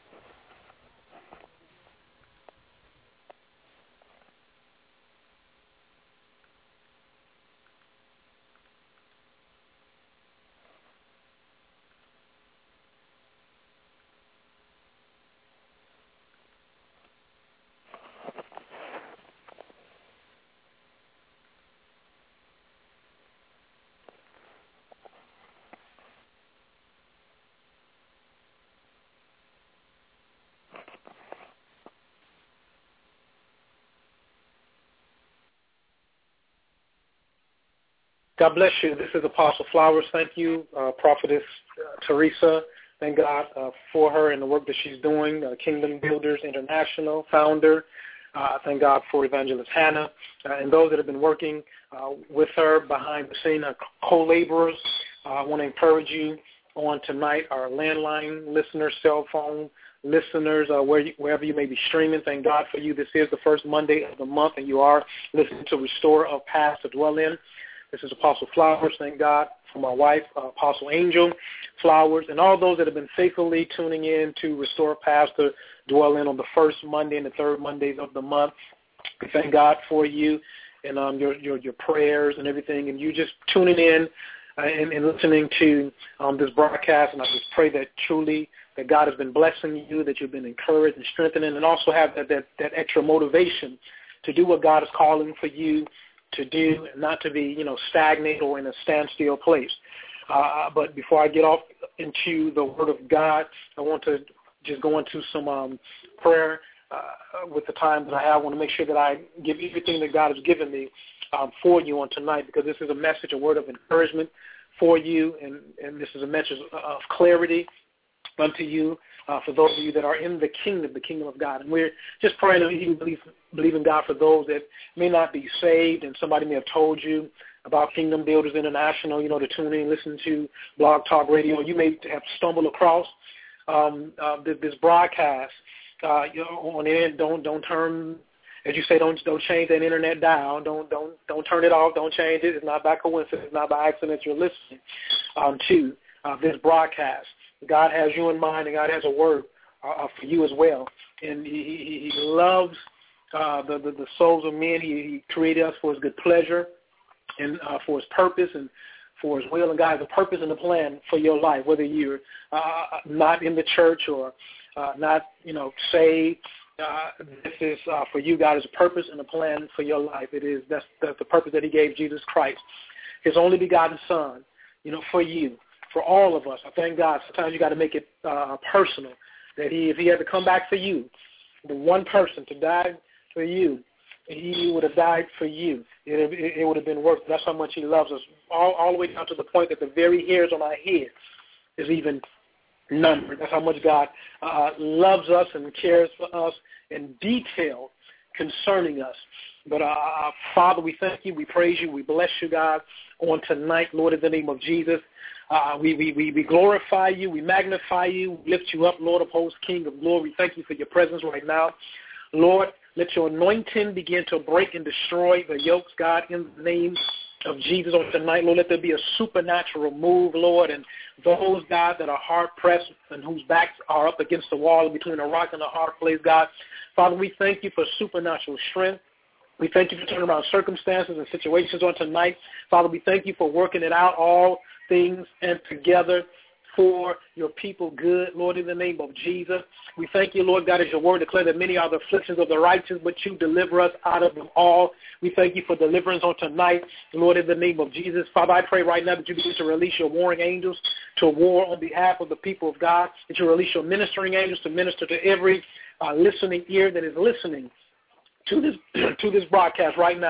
God bless you. This is Apostle Flowers. Thank you, uh, Prophetess uh, Teresa. Thank God uh, for her and the work that she's doing. Uh, Kingdom Builders International founder. Uh, thank God for Evangelist Hannah uh, and those that have been working uh, with her behind the scene, uh, co-laborers. Uh, I want to encourage you on tonight, our landline listeners, cell phone listeners, uh, where you, wherever you may be streaming. Thank God for you. This is the first Monday of the month, and you are listening to Restore of Past to Dwell In. This is Apostle Flowers. Thank God for my wife, uh, Apostle Angel Flowers, and all those that have been faithfully tuning in to Restore Past to Dwell In on the first Monday and the third Mondays of the month. We thank God for you and um, your, your your prayers and everything, and you just tuning in uh, and, and listening to um, this broadcast. And I just pray that truly that God has been blessing you, that you've been encouraged and strengthening, and also have that, that, that extra motivation to do what God is calling for you to do, and not to be, you know, stagnant or in a standstill place. Uh, but before I get off into the Word of God, I want to just go into some um, prayer uh, with the time that I have. I want to make sure that I give everything that God has given me um, for you on tonight, because this is a message, a word of encouragement for you, and, and this is a message of clarity unto you. Uh, for those of you that are in the kingdom, the kingdom of God. And we're just praying that you believe, believe in God for those that may not be saved, and somebody may have told you about Kingdom Builders International, you know, to tune in, listen to Blog Talk Radio. You may have stumbled across um, uh, this, this broadcast. Uh, you know, on the end, don't don't turn, as you say, don't don't change that internet dial. Don't don't don't turn it off. Don't change it. It's not by coincidence. It's not by accident you're listening um, to uh, this broadcast. God has you in mind, and God has a word uh, for you as well. And He, he, he loves uh, the, the the souls of men. He, he created us for His good pleasure and uh, for His purpose and for His will. And God has a purpose and a plan for your life, whether you're uh, not in the church or uh, not, you know, saved. Uh, this is uh, for you. God has a purpose and a plan for your life. It is that's, that's the purpose that He gave Jesus Christ, His only begotten Son, you know, for you. For all of us. I thank God. Sometimes you got to make it uh, personal. That he, if he had to come back for you, the one person to die for you, he would have died for you. It, it, it would have been worth it. That's how much he loves us. All, all the way down to the point that the very hairs on our head is even numbered. That's how much God uh, loves us and cares for us in detail concerning us. But, uh, Father, we thank you. We praise you. We bless you, God, on tonight, Lord, in the name of Jesus. Uh, we, we, we, we glorify you. We magnify you. We lift you up, Lord of hosts, King of glory. Thank you for your presence right now. Lord, let your anointing begin to break and destroy the yokes, God, in the name of Jesus on tonight. Lord, let there be a supernatural move, Lord, and those, God, that are hard-pressed and whose backs are up against the wall between a rock and a hard place, God. Father, we thank you for supernatural strength. We thank you for turning around circumstances and situations on tonight. Father, we thank you for working it out, all things and together for your people good, Lord, in the name of Jesus. We thank you, Lord God, as your word declares that many are the afflictions of the righteous, but you deliver us out of them all. We thank you for deliverance on tonight, Lord, in the name of Jesus. Father, I pray right now that you begin to release your warring angels to war on behalf of the people of God, that you release your ministering angels to minister to every uh, listening ear that is listening to this to this broadcast right now.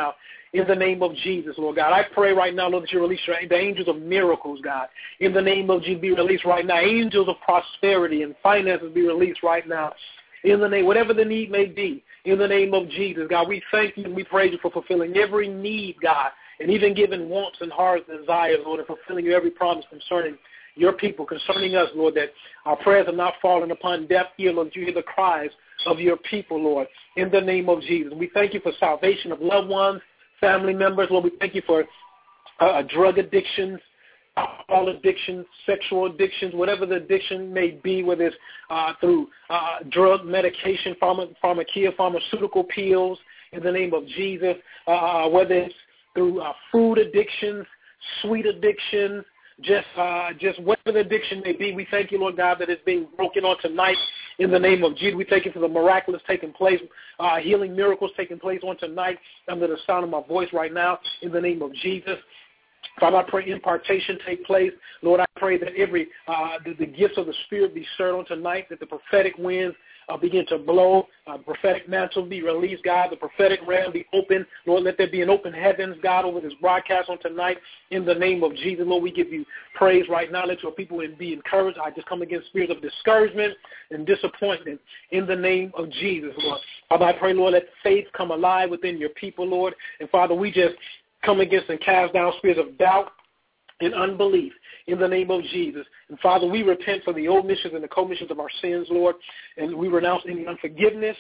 in the name of Jesus, Lord God. I pray right now, Lord, that you release the angels of miracles, God. In the name of Jesus, be released right now. Angels of prosperity and finances be released right now. In the name, whatever the need may be, in the name of Jesus, God, we thank you and we praise you for fulfilling every need, God, and even giving wants and hearts and desires, Lord, and fulfilling your every promise concerning your people, concerning us, Lord, that our prayers are not falling upon deaf ear, Lord, that you hear the cries of your people, Lord, in the name of Jesus. We thank you for salvation of loved ones, family members, Lord. We thank you for uh, drug addictions, alcohol addictions, sexual addictions, whatever the addiction may be, whether it's uh, through uh, drug, medication, pharma, pharmacia, pharmaceutical pills, in the name of Jesus, uh, whether it's through uh, food addictions, sweet addictions, just uh, just whatever the addiction may be. We thank you, Lord God, that it's being broken on tonight in the name of Jesus. We thank you for the miraculous taking place, uh, healing miracles taking place on tonight under the sound of my voice right now in the name of Jesus. Father, I pray impartation take place. Lord, I pray that every uh, the, the gifts of the Spirit be stirred on tonight, that the prophetic winds uh, begin to blow, uh, prophetic mantles be released, God, the prophetic realm be open. Lord, let there be an open heavens, God, over this broadcast on tonight in the name of Jesus. Lord, we give you praise right now. Let your people be encouraged. I just come against spirits of discouragement and disappointment in the name of Jesus, Lord. Father, I pray, Lord, let faith come alive within your people, Lord. And Father, we just come against and cast down spirits of doubt and unbelief in the name of Jesus. And Father, we repent for the omissions and the commissions of our sins, Lord, and we renounce any unforgiveness,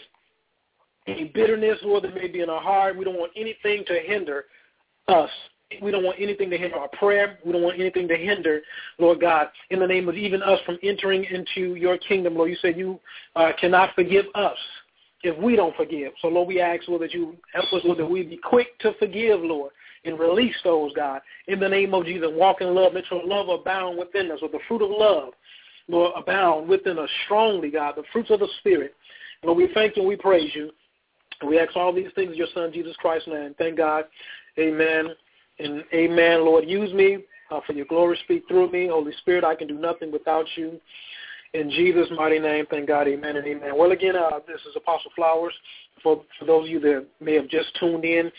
any bitterness, Lord, that may be in our heart. We don't want anything to hinder us. We don't want anything to hinder our prayer. We don't want anything to hinder, Lord God, in the name of even us from entering into your kingdom, Lord. You said you uh, cannot forgive us if we don't forgive. So, Lord, we ask, Lord, that you help us, Lord, that we be quick to forgive, Lord, and release those, God, in the name of Jesus. Walk in love. Let your love abound within us, with the fruit of love, Lord, abound within us strongly, God, the fruits of the Spirit. Lord, we thank you and we praise you. And we ask all these things in your Son, Jesus Christ's name. Thank God. Amen and amen. Lord, use me uh, for your glory. Speak through me. Holy Spirit, I can do nothing without you. In Jesus' mighty name, thank God, amen and amen. Well, again, uh, this is Apostle Flowers. For, for those of you that may have just tuned in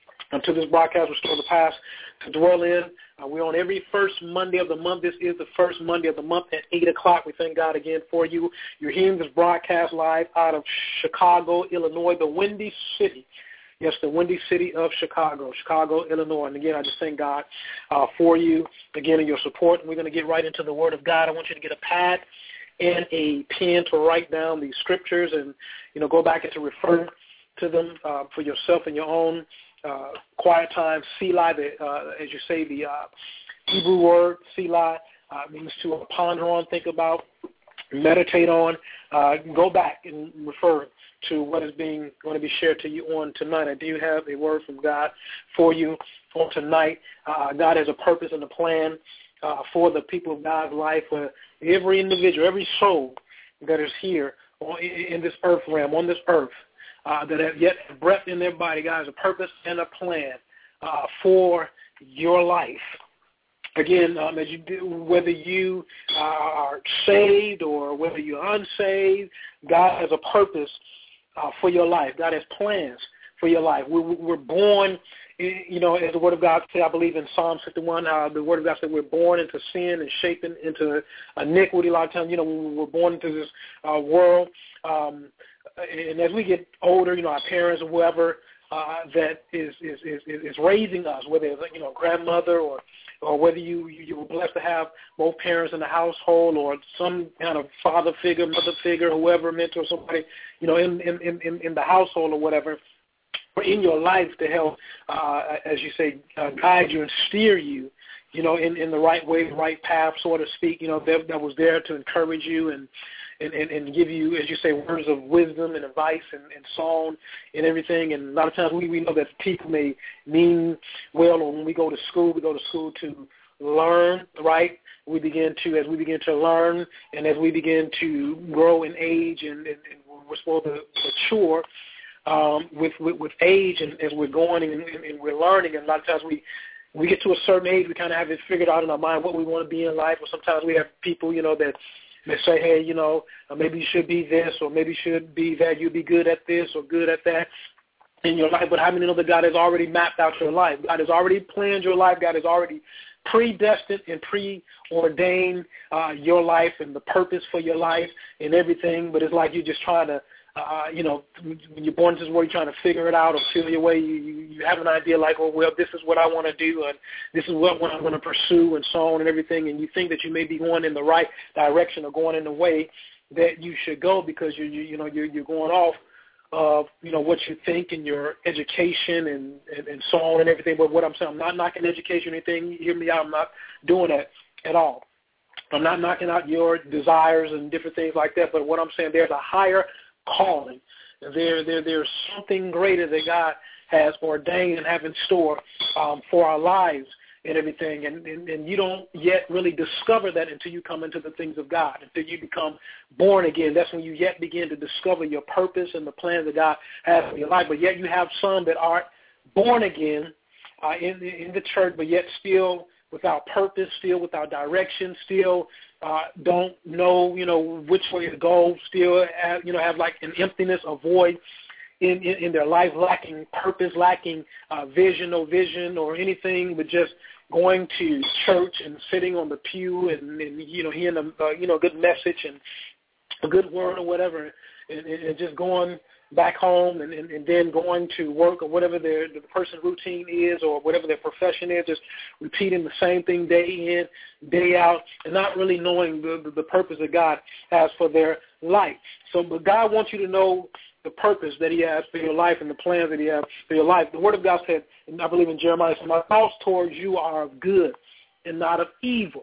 to this broadcast, Restore the Past to Dwell in. Uh, we're on every first Monday of the month. This is the first Monday of the month at eight o'clock. We thank God again for you. You're hearing this broadcast live out of Chicago, Illinois, the Windy City. Yes, the Windy City of Chicago, Chicago, Illinois. And, again, I just thank God uh, for you, again, and your support. And we're going to get right into the Word of God. I want you to get a pad and a pen to write down these scriptures and, you know, go back and to refer to them uh, for yourself and your own uh, quiet time. Selah, the, uh, as you say, the uh, Hebrew word, Selah, uh, means to uh, ponder on, think about, meditate on. Uh, go back and refer to what is being going to be shared to you on tonight. I do have a word from God for you on tonight. Uh, God has a purpose and a plan uh, for the people of God's life, for every individual, every soul that is here on, in this earth realm, on this earth, uh, that have yet breath in their body. God has a purpose and a plan uh, for your life. Again, um, as you do, whether you uh, are saved or whether you're unsaved, God has a purpose uh, for your life. God has plans for your life. We're, we're born, you know, as the Word of God says, I believe in Psalm fifty-one, uh, the Word of God said we're born into sin and shaped into iniquity. A lot of times, you know, when we're born into this uh, world, um, and as we get older, you know, our parents or whoever uh, that is, is, is, is raising us, whether it's, you know, grandmother or or whether you, you were blessed to have both parents in the household or some kind of father figure, mother figure, whoever, mentor, somebody, you know, in, in, in, in the household or whatever, or in your life to help, uh, as you say, uh, guide you and steer you, you know, in, in the right way, the right path, so to speak, you know, that, that was there to encourage you and, and, and, and give you, as you say, words of wisdom and advice and, and song and everything. And a lot of times we, we know that people may mean well, or when we go to school, we go to school to learn, right? We begin to, as we begin to learn and as we begin to grow in age and, and, and we're supposed to mature um, with, with, with age and as we're going and, and, and we're learning. And a lot of times we, we get to a certain age, we kind of have it figured out in our mind what we want to be in life. Or sometimes we have people, you know, that they say, hey, you know, maybe you should be this or maybe you should be that. You'd be good at this or good at that. in your life, but how many know that God has already mapped out your life? God has already planned your life. God has already predestined and preordained uh, your life and the purpose for your life and everything. But it's like you're just trying to, uh, you know, when you're born into this world, you're trying to figure it out or feel your way. You, you, you have an idea like, oh, well, this is what I want to do, and this is what, what I'm going to pursue, and so on and everything. And you think that you may be going in the right direction or going in the way that you should go because you, you, you know, you're, you're going off of, you know, what you think in your education and, and, and so on and everything. But what I'm saying, I'm not knocking education or anything. Hear me out. I'm not doing that at all. I'm not knocking out your desires and different things like that. But what I'm saying, there's a higher calling. There, there, there's something greater that God has ordained and have in store um, for our lives and everything, and, and, and you don't yet really discover that until you come into the things of God, until you become born again. That's when you yet begin to discover your purpose and the plan that God has for your life. But yet you have some that aren't born again uh, in, in the church, but yet still without purpose, still without direction, still uh, don't know, you know, which way to go, still have, you know, have like an emptiness, a void in, in, in their life, lacking purpose, lacking uh, vision, no vision or anything, but just going to church and sitting on the pew and, and you know, hearing a uh, you know, good message and a good word or whatever, and, and just going back home and, and, and then going to work or whatever their the person's routine is or whatever their profession is, just repeating the same thing day in, day out, and not really knowing the, the, the purpose that God has for their life. So but God wants you to know the purpose that he has for your life and the plans that he has for your life. The Word of God said, and I believe in Jeremiah, said, my thoughts towards you are of good and not of evil.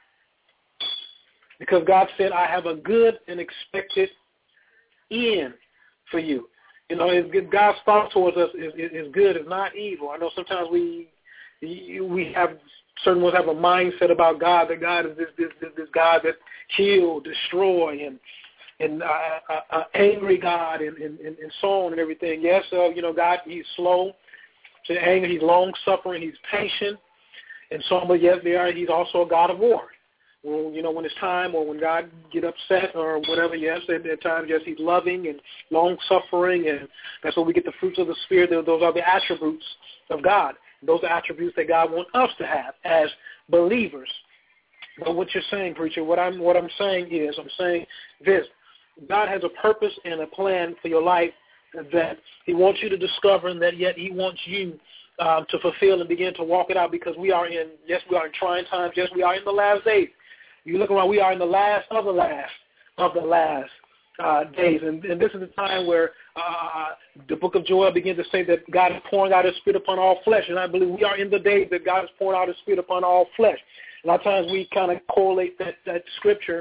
Because God said, I have a good and expected end for you. You know, God's thought towards us is, is, is good, it's not evil. I know sometimes we we have, certain ones have a mindset about God, that God is this, this, this, this God that kill, destroy, and and uh, uh, uh, angry God, and, and, and so on and everything. Yes, uh, you know, God, he's slow to anger, he's long-suffering, he's patient, and so on, but yes, there, he's also a God of war. Well, you know, when it's time or when God get upset or whatever, yes, at, at times, yes, he's loving and long-suffering, and that's where we get the fruits of the Spirit. Those are the attributes of God. Those are attributes that God wants us to have as believers. But what you're saying, preacher, what I'm what I'm saying is, I'm saying this. God has a purpose and a plan for your life that he wants you to discover, and that yet he wants you um, to fulfill and begin to walk it out, because we are in, yes, we are in trying times. Yes, we are in the last days. You look around, we are in the last of the last of the last uh, days. And, and this is the time where uh, the book of Joel begins to say that God is pouring out his Spirit upon all flesh. And I believe we are in the days that God is pouring out his Spirit upon all flesh. A lot of times we kind of correlate that, that scripture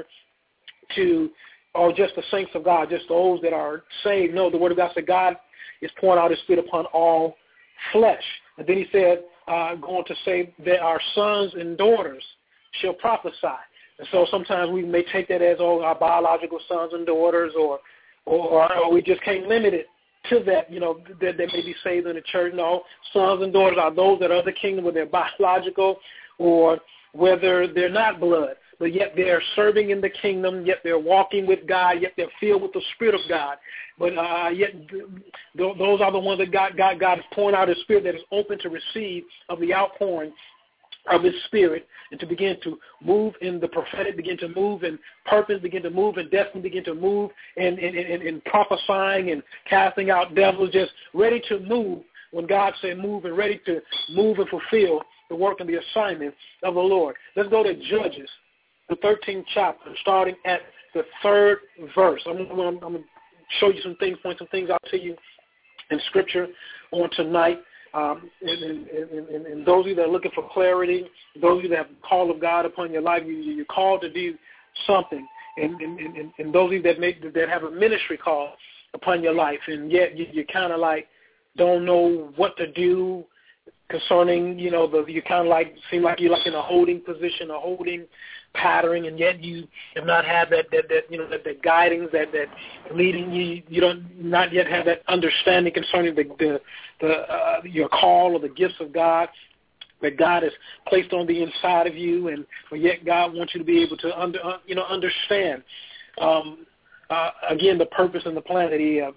to, or just the saints of God, just those that are saved. No, the Word of God said God is pouring out his Spirit upon all flesh. And then he said, uh, going to say that our sons and daughters shall prophesy. And so sometimes we may take that as, oh, our biological sons and daughters, or or, or we just can't limit it to that, you know, that they may be saved in the church. No, sons and daughters are those that are of the kingdom, whether they're biological or whether they're not blood, but yet they're serving in the kingdom, yet they're walking with God, yet they're filled with the Spirit of God. But uh, yet th- those are the ones that God, God, God is pouring out his Spirit, that is open to receive of the outpouring of his Spirit, and to begin to move in the prophetic, begin to move in purpose, begin to move in destiny, begin to move in, in, in, in prophesying and casting out devils, just ready to move when God said move, and ready to move and fulfill the work and the assignment of the Lord. Let's go to Judges, the thirteenth chapter, starting at the third verse. I'm, I'm, I'm going to show you some things, point some things out to you in Scripture on tonight. Um, and, and, and, and, and those of you that are looking for clarity, those of you that have the call of God upon your life, you, you're called to do something. And, and, and, and those of you that make that have a ministry call upon your life, and yet you, you kind of like don't know what to do concerning, you know, the you kind of like seem like you're like in a holding position, a holding pattern, and yet you have not had that that, that you know that, that guidance, that that leading you. You don't not yet have that understanding concerning the the, the uh, your call or the gifts of God that God has placed on the inside of you, and but yet God wants you to be able to under uh, you know understand um, uh, again the purpose and the plan that He uh,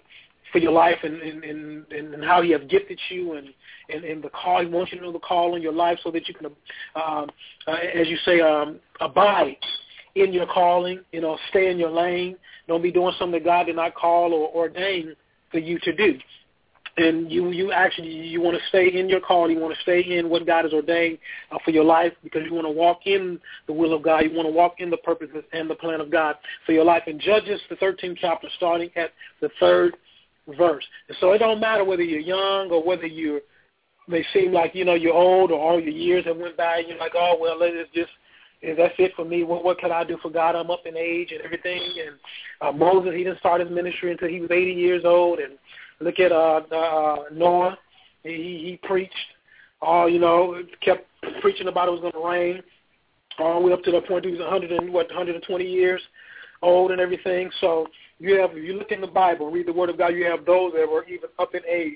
for your life and, and, and, and how he has gifted you and, and, and the call. He wants you to know the call in your life so that you can, um, uh, as you say, um, abide in your calling, you know, stay in your lane. Don't be doing something that God did not call or ordain for you to do. And you, you actually, you want to stay in your call. You want to stay in what God has ordained uh, for your life because you want to walk in the will of God. You want to walk in the purposes and the plan of God for your life. In Judges, the thirteenth chapter, starting at the third verse. And so it don't matter whether you're young or whether you may seem like, you know, you're old or all your years have went by and you're like, oh, well, it's just, that's it for me. What, what can I do for God? I'm up in age and everything. And uh, Moses, he didn't start his ministry until he was eighty years old. And look at uh, uh, Noah. He, he preached, all, you know, kept preaching about it was going to rain all the way up to the point he was one hundred and, what, one hundred twenty years old and everything. So you have, if you look in the Bible, read the Word of God, you have those that were even up in age.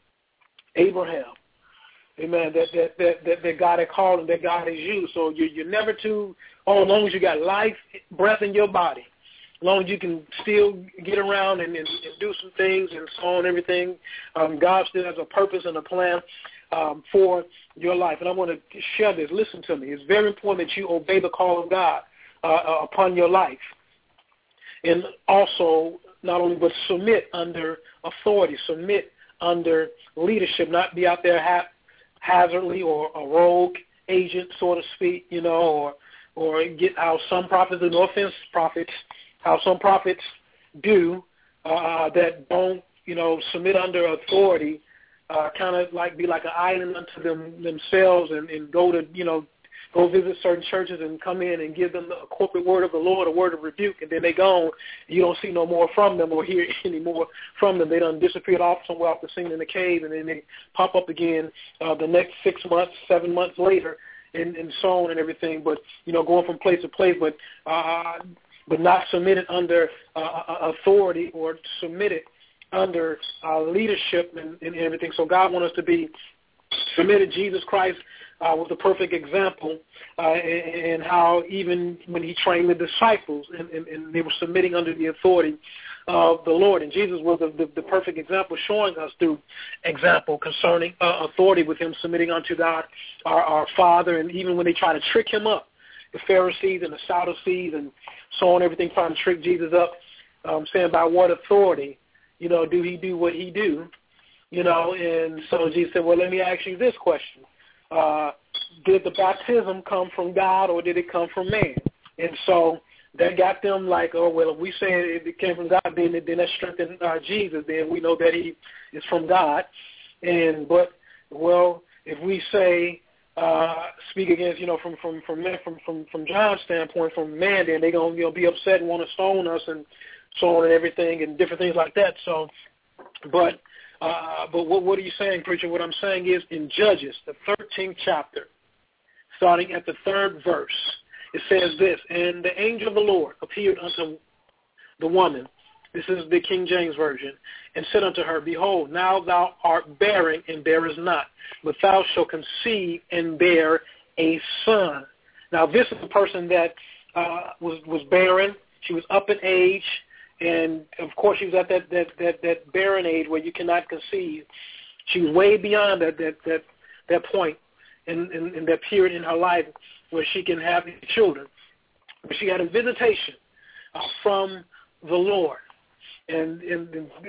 Abraham, amen, that that that, that, that God had called and that God has used. So you, you're never too, oh, as long as you got life, breath in your body, as long as you can still get around and, and, and do some things and so on and everything, um, God still has a purpose and a plan um, for your life. And I want to share this. Listen to me. It's very important that you obey the call of God uh, upon your life. And also, not only, but submit under authority, submit under leadership, not be out there haphazardly or a rogue agent, so to speak, you know, or or get how some prophets, no offense, prophets, how some prophets do uh, that don't, you know, submit under authority, uh, kind of like be like an island unto them themselves and, and go to, you know, go visit certain churches and come in and give them a corporate word of the Lord, a word of rebuke, and then they gone. You don't see no more from them or hear any more from them. They done disappeared off somewhere off the scene in the cave, and then they pop up again uh, the next six months, seven months later, and, and so on and everything. But, you know, going from place to place, but uh, but not submitted under uh, authority or submitted under uh, leadership and, and everything. So God wants us to be submitted. Jesus Christ uh, was the perfect example uh, in, in how even when he trained the disciples and, and, and they were submitting under the authority of the Lord. And Jesus was the, the, the perfect example, showing us through example concerning uh, authority with him submitting unto God, our, our Father. And even when they try to trick him up, the Pharisees and the Sadducees and so on, everything trying to trick Jesus up, um, saying by what authority, you know, do he do what he do? You know, and so Jesus said, well, let me ask you this question. Uh, did the baptism come from God or did it come from man? And so that got them like, oh, well, if we say it came from God, then, then that strengthened uh, Jesus. Then we know that he is from God. And but, well, if we say, uh, speak against, you know, from from from man, from, from from John's standpoint, from man, then they're going to, you know, be upset and want to stone us and so on and everything and different things like that. So, but uh, but what what are you saying, preacher? What I'm saying is in Judges, the thirteenth chapter, starting at the third verse, it says this: and the angel of the Lord appeared unto the woman. This is the King James Version. And said unto her, behold, now thou art bearing and bearest not, but thou shalt conceive and bear a son. Now this is a person that uh, was was barren. She was up in age, and of course she was at that that that, that barren age where you cannot conceive. She was way beyond that that that, that point in, in, in that period in her life where she can have children. But she had a visitation uh, from the Lord. And, and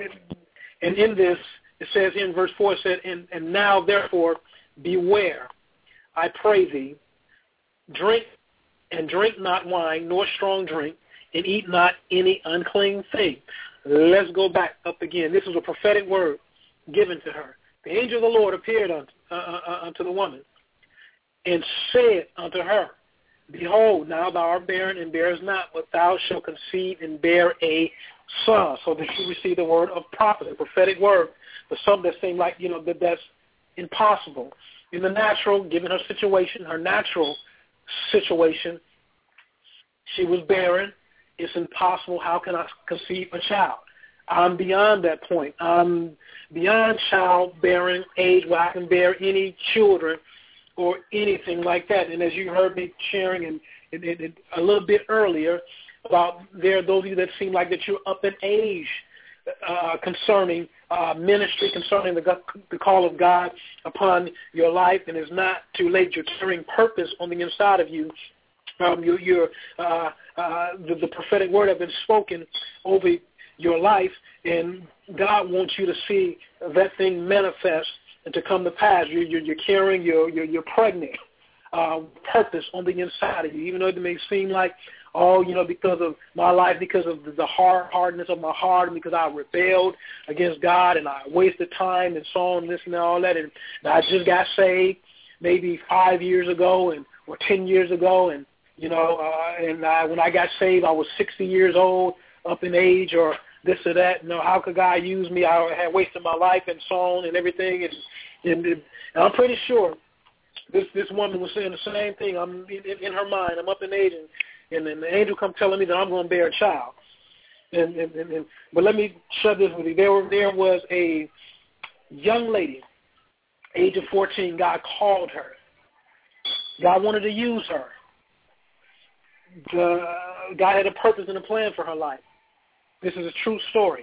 and in this, it says in verse four, it said, and, and now therefore beware, I pray thee, drink and drink not wine, nor strong drink, and eat not any unclean thing. Let's go back up again. This is a prophetic word given to her. The angel of the Lord appeared unto, uh, uh, unto the woman and said unto her, behold, now thou art barren and bearest not, but thou shalt conceive and bear a son. So that she received the word of prophet, a prophetic word, but something that seemed like, you know, that that's impossible. In the natural, given her situation, her natural situation, she was barren. It's impossible. How can I conceive a child? I'm beyond that point. I'm beyond childbearing age where I can bear any children or anything like that. And as you heard me sharing and, and, and a little bit earlier about there are those of you that seem like that you're up in age uh, concerning uh, ministry, concerning the, the call of God upon your life, and it's not too late. You're carrying purpose on the inside of you. Um, you, you're, uh, uh, the, the prophetic word has been spoken over your life, and God wants you to see that thing manifest and to come to pass. You, you, you're carrying, you're, you're, you're pregnant uh, purpose on the inside of you, even though it may seem like, oh, you know, because of my life, because of the hard hardness of my heart, and because I rebelled against God and I wasted time and so on, this and all that, and, and I just got saved maybe five years ago and or ten years ago, and you know, uh, and I, when I got saved, I was sixty years old, up in age, or this or that. You know, how could God use me? I had wasted my life and so on and everything, and, and, and I'm pretty sure this this woman was saying the same thing. I'm in, in her mind. I'm up in age, and And then the angel come telling me that I'm going to bear a child. And, and, and, and but let me share this with you. There, were, there was a young lady, age of fourteen. God called her. God wanted to use her. The, God had a purpose and a plan for her life. This is a true story.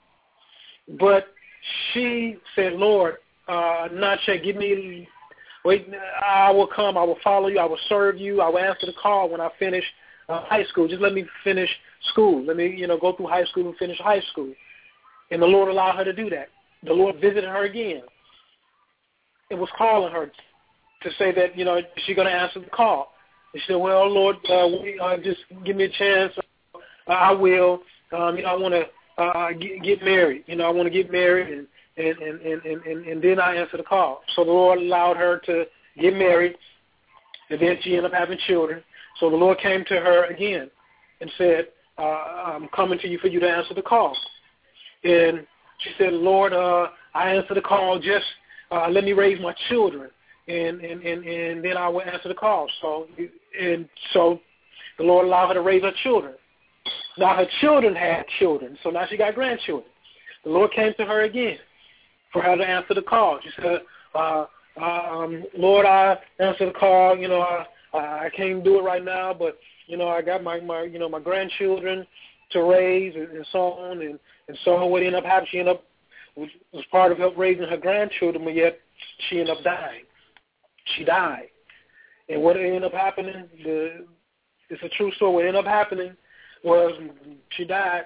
But she said, Lord, uh, Nache, give me, wait, I will come. I will follow you. I will serve you. I will answer the call when I finish Uh, high school. Just let me finish school. Let me, you know, go through high school and finish high school. And the Lord allowed her to do that. The Lord visited her again and was calling her to say that, you know, is she going to answer the call? And she said, well, Lord, uh, we, uh, just give me a chance. Uh, I will. Um, you know, I want to uh, get, get married. You know, I want to get married, and and, and, and, and, and then I answer the call. So the Lord allowed her to get married, and then she ended up having children. So the Lord came to her again and said, uh, I'm coming to you for you to answer the call. And she said, Lord, uh, I answer the call, just uh, let me raise my children, and, and, and, and then I will answer the call. So and so the Lord allowed her to raise her children. Now her children had children, so now she got grandchildren. The Lord came to her again for her to answer the call. She said, uh, um, Lord, I answer the call, you know, I, I can't do it right now, but, you know, I got my, my you know, my grandchildren to raise and, and so on. And, and so what ended up happening, she ended up, was, was part of help raising her grandchildren, but yet she ended up dying. She died. And what ended up happening, the, it's a true story, what ended up happening was she died.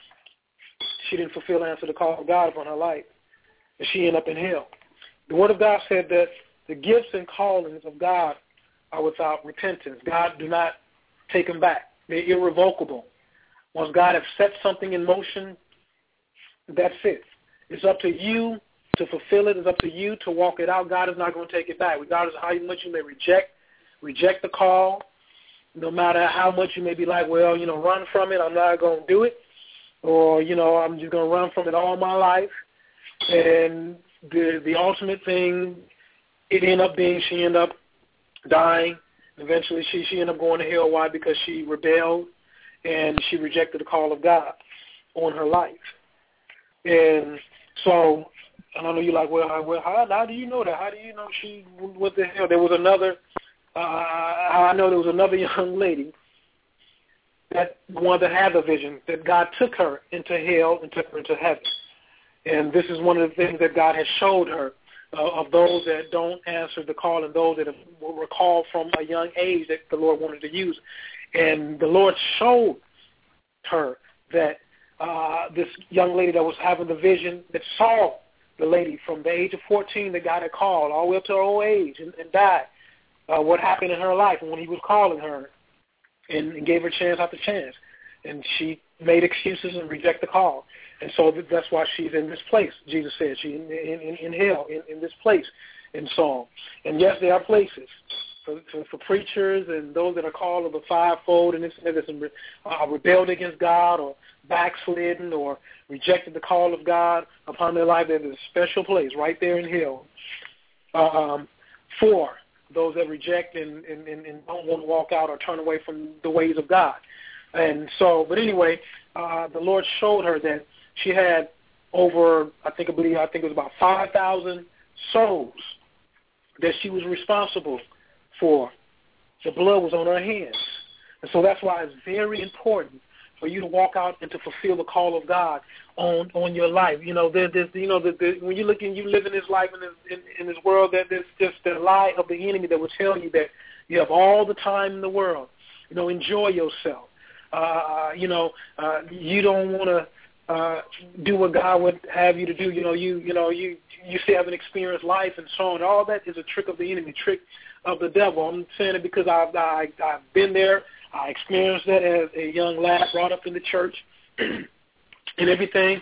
She didn't fulfill the answer to the call of God upon her life, and she ended up in hell. The Word of God said that the gifts and callings of God are without repentance. God do not take them back. They're irrevocable. Once God has set something in motion, that's it. It's up to you to fulfill it. It's up to you to walk it out. God is not going to take it back. Regardless of how much you may reject, reject the call, no matter how much you may be like, well, you know, run from it. I'm not going to do it. Or, you know, I'm just going to run from it all my life. And the the ultimate thing, it ended up being she ended up dying. Eventually she, she ended up going to hell. Why? Because she rebelled and she rejected the call of God on her life. And so, and I know you're like, well, how, well how, how do you know that? How do you know she, what the hell? There was another, uh, I know there was another young lady that wanted to have a vision, that God took her into hell and took her into heaven. And this is one of the things that God has showed her, uh, of those that don't answer the call and those that have, were called from a young age that the Lord wanted to use. And the Lord showed her that uh, this young lady that was having the vision, that saw the lady from the age of fourteen that God had called all the way up to her old age and, and died, uh, what happened in her life and when he was calling her, and, and gave her chance after chance. And she made excuses and rejected the call. And so that's why she's in this place, Jesus said. She's in, in, in hell, in, in this place, and so on. And yes, there are places for, for, for preachers and those that are called of the fivefold and this and that, that uh, rebelled against God or backslidden or rejected the call of God upon their life. There's a special place right there in hell um, for those that reject and, and, and don't want to walk out or turn away from the ways of God. And so, but anyway, uh, the Lord showed her that she had over, I think, I believe, I think it was about five thousand souls that she was responsible for. The blood was on her hands. And so that's why it's very important for you to walk out and to fulfill the call of God on on your life. You know, there, there's you know the, the, when you look and you live in this life in this in, in this world, that there's just the lie of the enemy that will tell you that you have all the time in the world. You know, enjoy yourself. Uh, you know, uh, you don't want to uh, do what God would have you to do. You know, you you know you you still haven't experienced life and so on. All that is a trick of the enemy, trick of the devil. I'm saying it because I've I, I've been there. I experienced that as a young lad, brought up in the church and everything.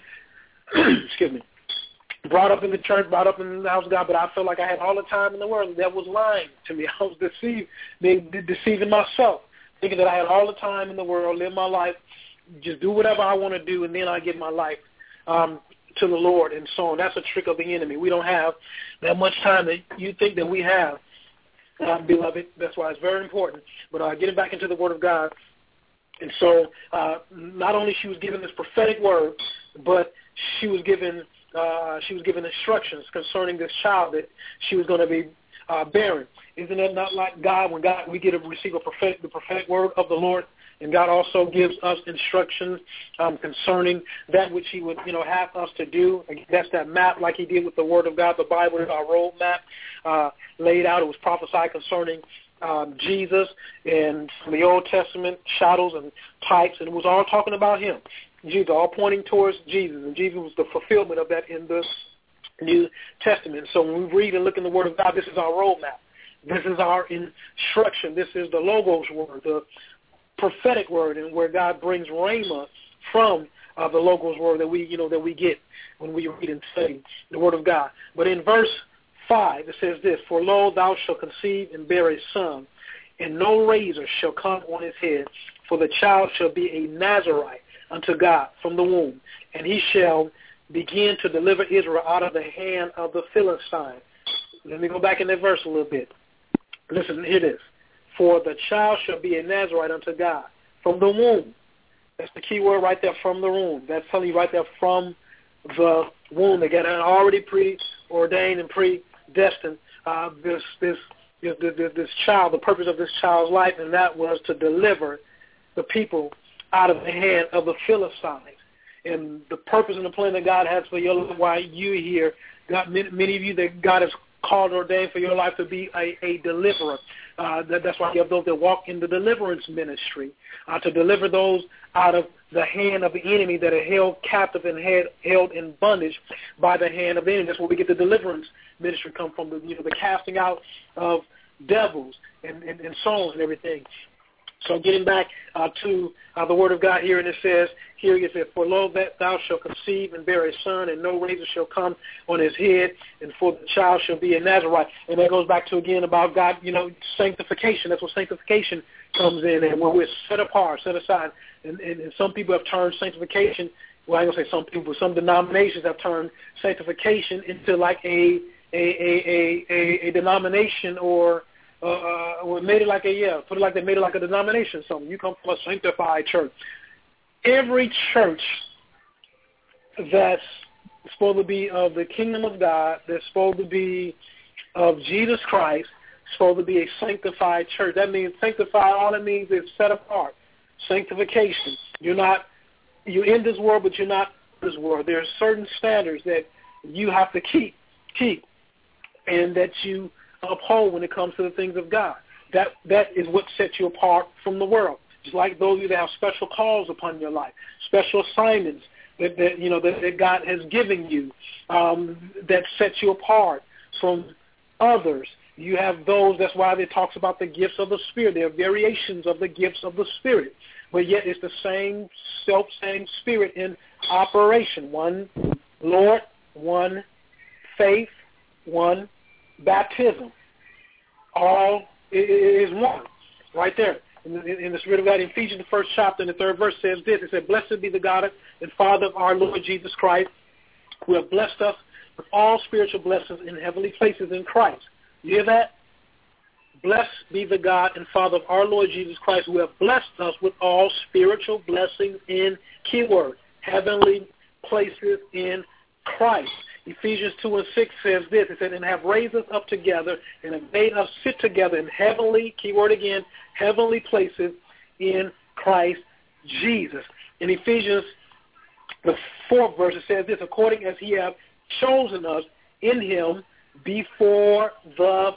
Excuse me. Brought up in the church, brought up in the house of God, but I felt like I had all the time in the world. That was lying to me. I was deceived, deceiving myself, thinking that I had all the time in the world, live my life, just do whatever I want to do, and then I give my life um, to the Lord and so on. That's a trick of the enemy. We don't have that much time that you think that we have, uh, beloved. That's why it's very important. But uh, getting back into the Word of God, and so uh, not only she was given this prophetic word, but she was given uh, she was given instructions concerning this child that she was going to be uh, bearing. Isn't that not like God? When God we get to receive a prophetic, the prophetic word of the Lord, and God also gives us instructions um, concerning that which He would, you know, have us to do. That's that map, like He did with the Word of God. The Bible is our road map uh, laid out. It was prophesied concerning um, Jesus and from the Old Testament, shadows and types, and it was all talking about Him. Jesus, all pointing towards Jesus, and Jesus was the fulfillment of that in the New Testament. So when we read and look in the Word of God, this is our roadmap. This is our instruction. This is the Logos word, the prophetic word, and where God brings rhema from uh, the Logos word that we, you know, that we get when we read and study the Word of God. But in verse five, it says this: "For lo, thou shalt conceive and bear a son, and no razor shall come on his head, for the child shall be a Nazarite unto God from the womb, and he shall begin to deliver Israel out of the hand of the Philistines." Let me go back in that verse a little bit. Listen, here it is. "For the child shall be a Nazarite unto God from the womb." That's the key word right there, from the womb. That's telling you right there, from the womb. They got already preordained and predestined uh, this, this, this, this, this child, the purpose of this child's life, and that was to deliver the people out of the hand of the Philistines. And the purpose and the plan that God has for your life, why you here, God, many, many of you that God has called or ordained for your life to be a, a deliverer. Uh, that, that's why you have those that walk in the deliverance ministry, uh, to deliver those out of the hand of the enemy that are held captive and had, held in bondage by the hand of the enemy. That's where we get the deliverance ministry come from, the, you know, the casting out of devils and, and, and souls and everything. So getting back uh, to uh, the Word of God here, and it says, here it says, "For lo, that thou shalt conceive and bear a son, and no razor shall come on his head, and for the child shall be a Nazarite." And that goes back to, again, about God, you know, sanctification. That's what sanctification comes in, and when we're set apart, set aside. And, and, and some people have turned sanctification, well, I'm going to say some people, some denominations have turned sanctification into like a a, a, a, a denomination or Uh, or made it like a, yeah, put it like they made it like a denomination, something. You come from a sanctified church. Every church that's supposed to be of the kingdom of God, that's supposed to be of Jesus Christ, supposed to be a sanctified church. That means sanctified, all it means is set apart. Sanctification. You're not, you're in this world, but you're not in this world. There are certain standards that you have to keep, keep, and that you uphold when it comes to the things of God. That that is what sets you apart from the world. Just like those of you that have special calls upon your life, special assignments that, that you know that, that God has given you, um, that sets you apart from others. You have those. That's why it talks about the gifts of the Spirit. There are variations of the gifts of the Spirit, but yet it's the same self same Spirit in operation. One Lord, one faith, one baptism. All is one right there. In the, in the Spirit of God, in Ephesians, the first chapter, in the third verse says this. It said, "Blessed be the God and Father of our Lord Jesus Christ, who have blessed us with all spiritual blessings in heavenly places in Christ." You hear that? Blessed be the God and Father of our Lord Jesus Christ, who have blessed us with all spiritual blessings in, keyword, heavenly places in Christ. Ephesians two and six says this. It said, "And have raised us up together and have made us sit together in heavenly," keyword again, heavenly places in Christ Jesus. in Ephesians, the fourth verse, it says this, according as he hath chosen us in him before the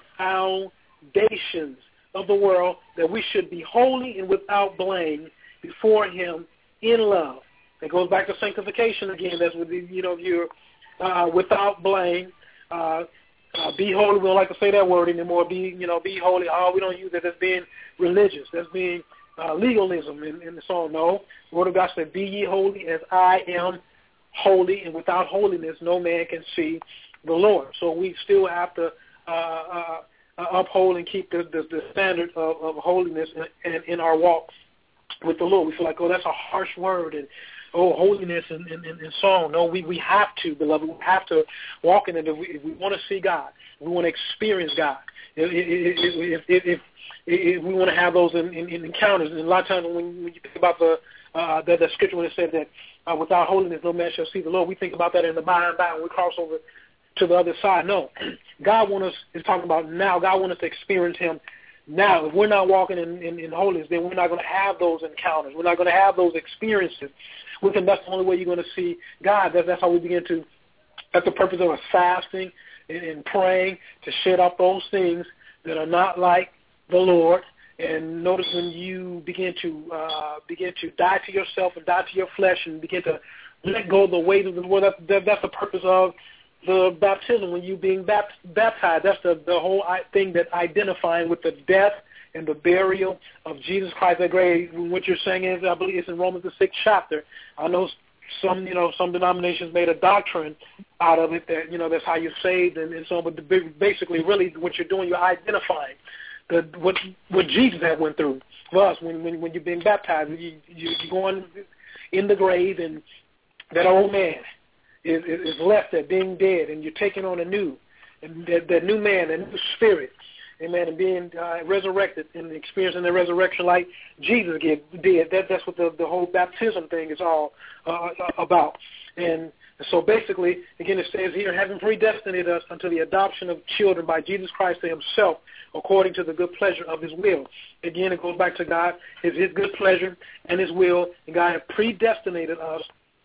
foundations of the world, that we should be holy and without blame before him in love. It goes back to sanctification again. That's what, you know, you're uh, without blame. Uh, uh, be holy. We don't like to say that word anymore. Be, you know, be holy. Oh, we don't use it as being religious. That's being uh, legalism and, and so on. No. The Word of God said, be ye holy as I am holy, and without holiness no man can see the Lord. So we still have to uh, uh, uphold and keep the, the, the standard of, of holiness in, in, in our walk with the Lord. We feel like, oh, that's a harsh word, and oh, holiness and, and, and so on. No, we, we have to, beloved. We have to walk in it if we, if we want to see God. We want to experience God. If, if, if, if, if we want to have those in, in, in encounters, and a lot of times when, when you think about the uh, the, the scripture when it said that uh, without holiness no man shall see the Lord, we think about that in the by and by when we cross over to the other side. No, God wants us, is talking about now. God wants us to experience him now. If we're not walking in, in, in holiness, then we're not going to have those encounters. We're not going to have those experiences with him. That's the only way you're going to see God. That, that's how we begin to, that's the purpose of us fasting and, and praying, to shed off those things that are not like the Lord. And notice when you begin to uh, begin to die to yourself and die to your flesh and begin to let go of the weight of the Lord, that, that, that's the purpose of the baptism. When you being baptized, that's the, the whole thing that identifying with the death and the burial of Jesus Christ at grave. What you're saying is, I believe it's in Romans the sixth chapter. I know some, you know, some denominations made a doctrine out of it that, you know, that's how you're saved and, and so on. But the, basically, really, what you're doing, you're identifying the what what Jesus had went through for us when when, when you're being baptized. You, you, you're going in the grave, and that old man is, is left there being dead, and you're taking on a new, and that, that new man, that new spirit, amen, and being uh, resurrected and experiencing the resurrection like Jesus did. That, that's what the, the whole baptism thing is all uh, about. And so basically, again, it says here, having predestinated us unto the adoption of children by Jesus Christ to himself, according to the good pleasure of his will. Again, it goes back to God, his, his good pleasure and his will, and God had predestinated us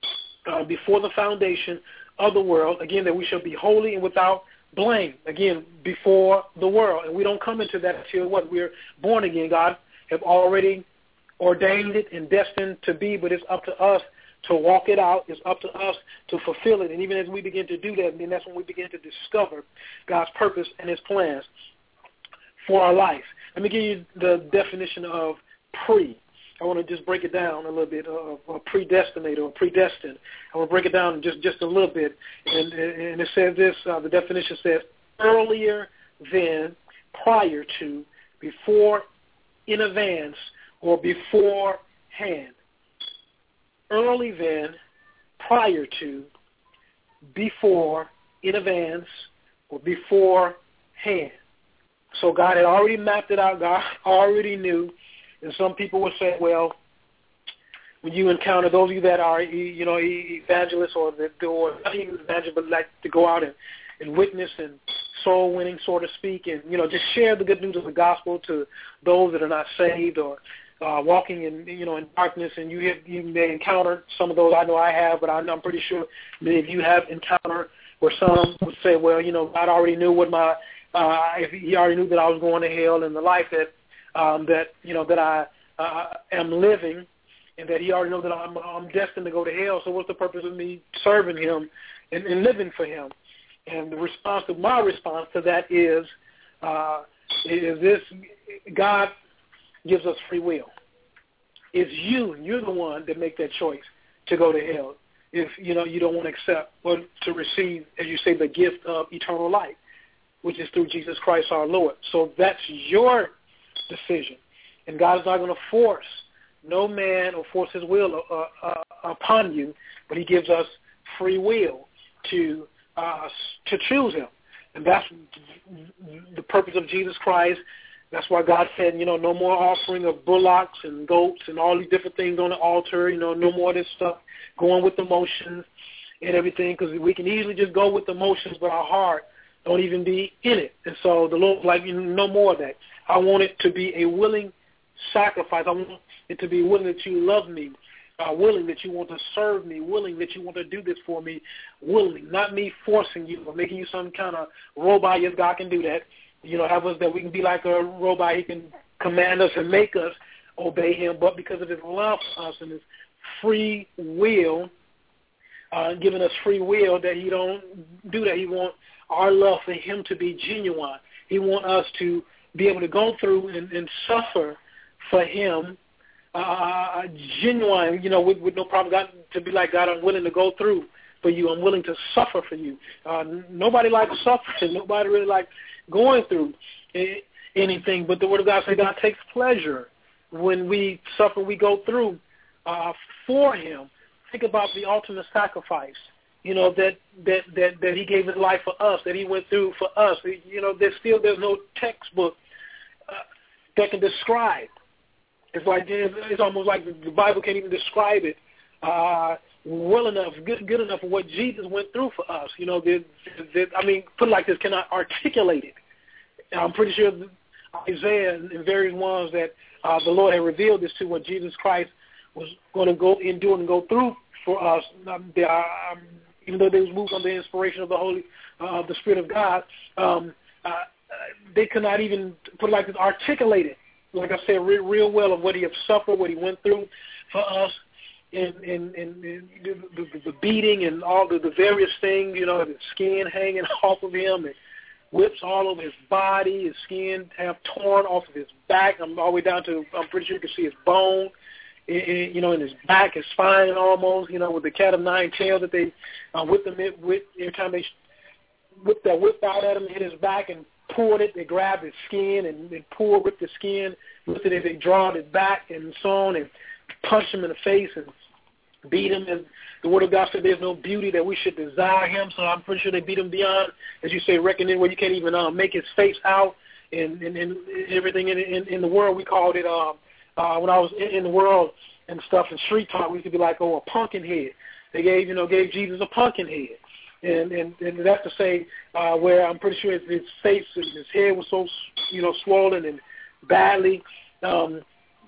uh, before the foundation of the world, again, that we shall be holy and without blame, again, before the world. And we don't come into that until what? We're born again. God have already ordained it and destined to be, but it's up to us to walk it out. It's up to us to fulfill it. And even as we begin to do that, then that's when we begin to discover God's purpose and his plans for our life. Let me give you the definition of pre. I want to just break it down a little bit, uh, uh, predestinated or predestined. I want to break it down just, just a little bit. And, and it says this, uh, the definition says, earlier than, prior to, before, in advance, or beforehand. Early than, prior to, before, in advance, or beforehand. So God had already mapped it out. God already knew. And some people would say, well, when you encounter those of you that are, you know, evangelists or that, or not even evangelists, but like to go out and, and witness and soul winning, so to speak, and, you know, just share the good news of the gospel to those that are not saved or uh, walking in, you know, in darkness. And you have, you may encounter some of those. I know I have, but I'm, I'm pretty sure many of you have encountered where some would say, well, you know, God already knew what my, uh, if he already knew that I was going to hell, and the life that Um, that, you know, that I uh, am living, and that he already knows that I'm, I'm destined to go to hell. So what's the purpose of me serving him and, and living for him? And the response to my response to that is, uh, is this: God gives us free will. It's you, you're the one that make that choice to go to hell. If, you know, you don't want to accept or to receive, as you say, the gift of eternal life, which is through Jesus Christ our Lord. So that's your decision, and God is not going to force no man or force his will uh, uh, upon you, but he gives us free will to uh, to choose him, and that's the purpose of Jesus Christ. That's why God said, you know, no more offering of bullocks and goats and all these different things on the altar, you know, no more of this stuff going with the motions and everything, because we can easily just go with the motions, but our heart don't even be in it. And so the Lord's like, no more of that. I want it to be a willing sacrifice. I want it to be willing that you love me uh, willing that you want to serve me, willing that you want to do this for me, willing, not me forcing you or making you some kind of robot. Yes, God can do that. You know, have us that we can be like a robot. He can command us and make us obey him, but because of his love for us and his free will, uh, giving us free will, that he don't do that. He want our love for him to be genuine. He want us to be able to go through and, and suffer for him, uh, genuine, you know, with, with no problem. God, to be like, God, I'm willing to go through for you. I'm willing to suffer for you. Uh, nobody likes suffering. Nobody really likes going through anything. But the Word of God says God takes pleasure when we suffer, we go through uh, for him. Think about the ultimate sacrifice, you know, that, that, that, that he gave his life for us, that he went through for us. You know, there's still there's no textbook uh, that can describe. It's like it's almost like the Bible can't even describe it uh, well enough, good good enough for what Jesus went through for us. You know, that, that, I mean, put it like this, cannot articulate it. I'm pretty sure Isaiah and various ones that uh, the Lord had revealed this to when Jesus Christ was going to go endure and go through for us. Um, they are, um, even though they was moved under the inspiration of the Holy, uh, the Spirit of God, um, uh, they could not even put it like this, articulate it. Like I said, real, real well of what he had suffered, what he went through for us, and, and, and, and the, the, the beating and all the, the various things, you know, the skin hanging off of him, and whips all over his body, his skin have torn off of his back. I'm all the way down to, I'm pretty sure you can see his bone, in, you know, in his back, his spine almost, you know, with the cat of nine tails that they uh, whipped him with every time they whipped that whip out at him, hit his back and pulled it. They grabbed his skin and, and pulled, ripped his skin, lifted it, they drawed it back and so on, and punched him in the face and beat him. And the Word of God said there's no beauty that we should desire him, so I'm pretty sure they beat him beyond, as you say, reckoning, where you can't even uh, make his face out, and, and, and everything in, in, in the world. We called it, uh, uh, when I was in, in the world and stuff, in street talk, we used to be like, oh, a pumpkin head. They gave, you know, gave Jesus a pumpkin head. And, and, and that's to say uh, where I'm pretty sure his, his face and his head was so, you know, swollen and badly um,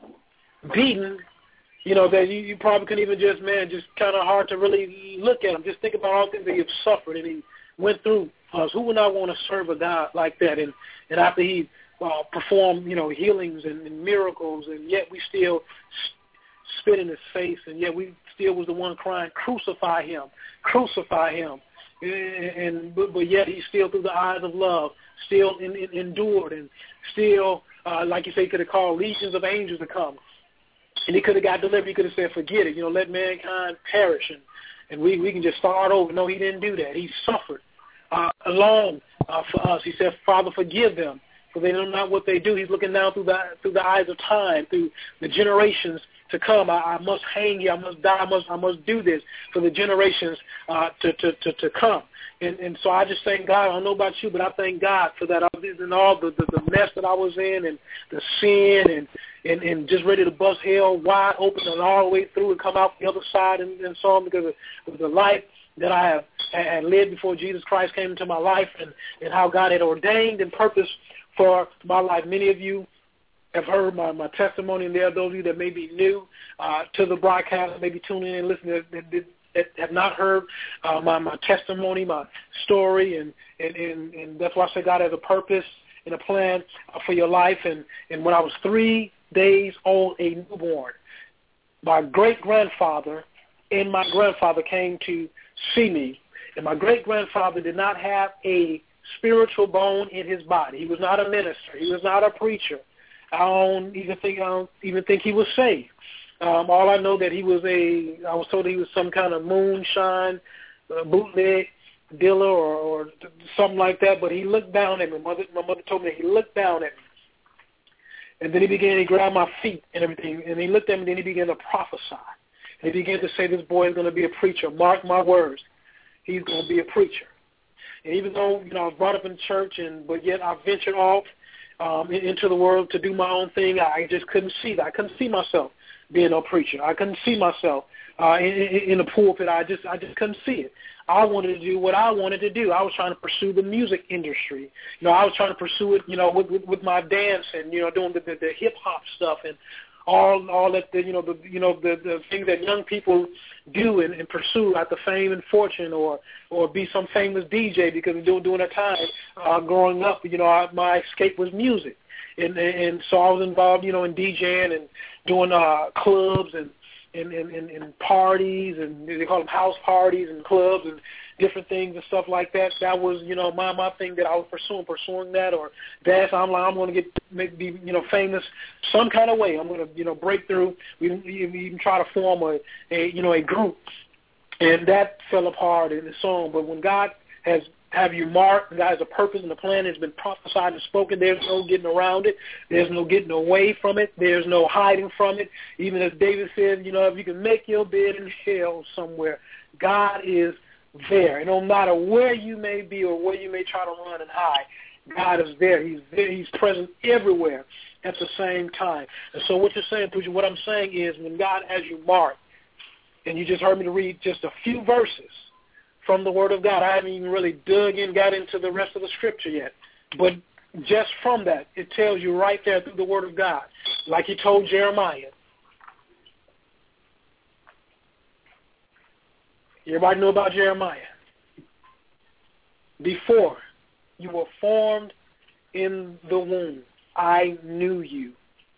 beaten, you know, that you, you probably couldn't even just, man, just kind of hard to really look at him. Just think about all the things that he suffered and he went through us. Who would not want to serve a God like that? And, and after he uh, performed, you know, healings and, and miracles, and yet we still spit in his face, and yet we still was the one crying, crucify him, crucify him. And, and but, but yet he still, through the eyes of love, still in, in, endured, and still, uh, like you say, he could have called legions of angels to come. And he could have got delivered. He could have said, forget it, you know, let mankind perish, and, and we, we can just start over. No, he didn't do that. He suffered uh, alone uh, for us. He said, Father, forgive them, for they know not what they do. He's looking down through the through the eyes of time, through the generations to come. I, I must hang here. I must die. I must I must do this for the generations uh, to, to, to, to come. And, and so I just thank God. I don't know about you, but I thank God for that. I was in all the, the, the mess that I was in, and the sin, and, and, and just ready to bust hell wide open and all the way through and come out the other side and, and so on, because of, of the life that I have had lived before Jesus Christ came into my life, and, and how God had ordained and purposed for my life. Many of you have heard my, my testimony, and there are those of you that may be new uh, to the broadcast, maybe tuning in and listening that, that, that have not heard uh, my, my testimony, my story, and, and, and, and that's why I say God has a purpose and a plan uh, for your life. And, and when I was three days old, a newborn, my great-grandfather and my grandfather came to see me, and my great-grandfather did not have a spiritual bone in his body. He was not a minister. He was not a preacher. I don't even think I don't even think he was saved. Um, all I know that he was a. I was told he was some kind of moonshine, uh, bootleg dealer, or, or something like that. But he looked down at me. Mother, my mother told me that he looked down at me, and then he began to grab my feet and everything. And he looked at me, and then he began to prophesy. And he began to say, "This boy is going to be a preacher. Mark my words. He's going to be a preacher." And even though, you know, I was brought up in church, and but yet I ventured off um, into the world to do my own thing, I just couldn't see that. I couldn't see myself being a preacher. I couldn't see myself uh, in, in, in the pulpit. I just, I just couldn't see it. I wanted to do what I wanted to do. I was trying to pursue the music industry. You know, I was trying to pursue it, you know, with, with, with my dance and, you know, doing the, the, the hip hop stuff and all all that the, you know the you know the, the things that young people do and, and pursue after fame and fortune, or or be some famous D J, because during during that time uh, growing up, you know, I, my escape was music, and, and and so I was involved, you know, in DJing and doing uh, clubs and and, and, and and parties, and they call them house parties and clubs and different things and stuff like that. That was, you know, my my thing that I was pursuing, pursuing that, or dance. I'm like, I'm going to get make, be, you know, famous some kind of way. I'm going to, you know, break through. We, we even try to form a, a, you know, a group, and that fell apart in the song. But when God has have you marked, God has a purpose and a plan that's been prophesied and spoken, there's no getting around it. There's no getting away from it. There's no hiding from it. Even as David said, you know, if you can make your bed in hell somewhere, God is there. And no matter where you may be or where you may try to run and hide, God is there. He's there. He's present everywhere at the same time. And so what you're saying, preacher, what I'm saying is, when God has you marked, and you just heard me to read just a few verses from the Word of God. I haven't even really dug in, got into the rest of the Scripture yet. But just from that, it tells you right there through the Word of God, like He told Jeremiah. Everybody know about Jeremiah? Before you were formed in the womb, I knew you.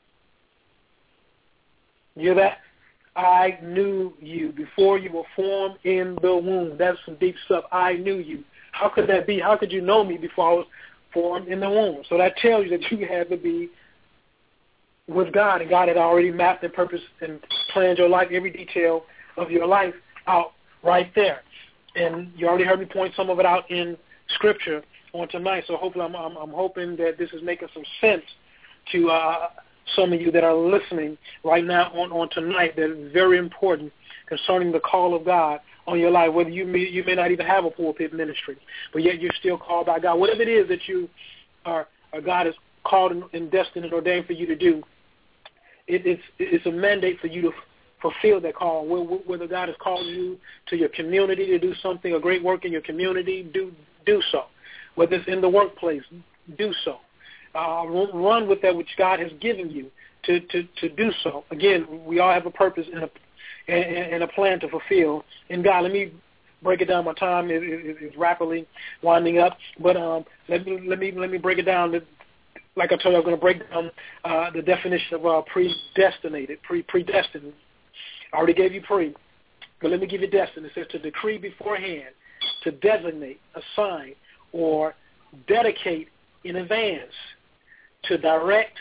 You hear that? I knew you before you were formed in the womb. That's some deep stuff. I knew you. How could that be? How could you know me before I was formed in the womb? So that tells you that you had to be with God, and God had already mapped and purposed and planned your life, every detail of your life out right there. And you already heard me point some of it out in Scripture on tonight. So hopefully, I'm, I'm, I'm hoping that this is making some sense to uh, some of you that are listening right now on, on tonight. That is very important concerning the call of God on your life, whether you may, you may not even have a pulpit ministry, but yet you're still called by God. Whatever it is that you are, or God has called and, and destined and ordained for you to do, it, it's, it's a mandate for you to fulfill that call. Whether God has called you to your community to do something, a great work in your community, do do so. Whether it's in the workplace, do so. Uh, run with that which God has given you to, to, to do so. Again, we all have a purpose and a, and, and a plan to fulfill in God. Let me break it down. My time is, is, is rapidly winding up, but um, let me let me let me break it down. Like I told you, I'm going to break down uh, the definition of uh, predestinated, pre predestined. I already gave you pre, but let me give you destined. It says to decree beforehand, to designate, assign, or dedicate in advance, to direct,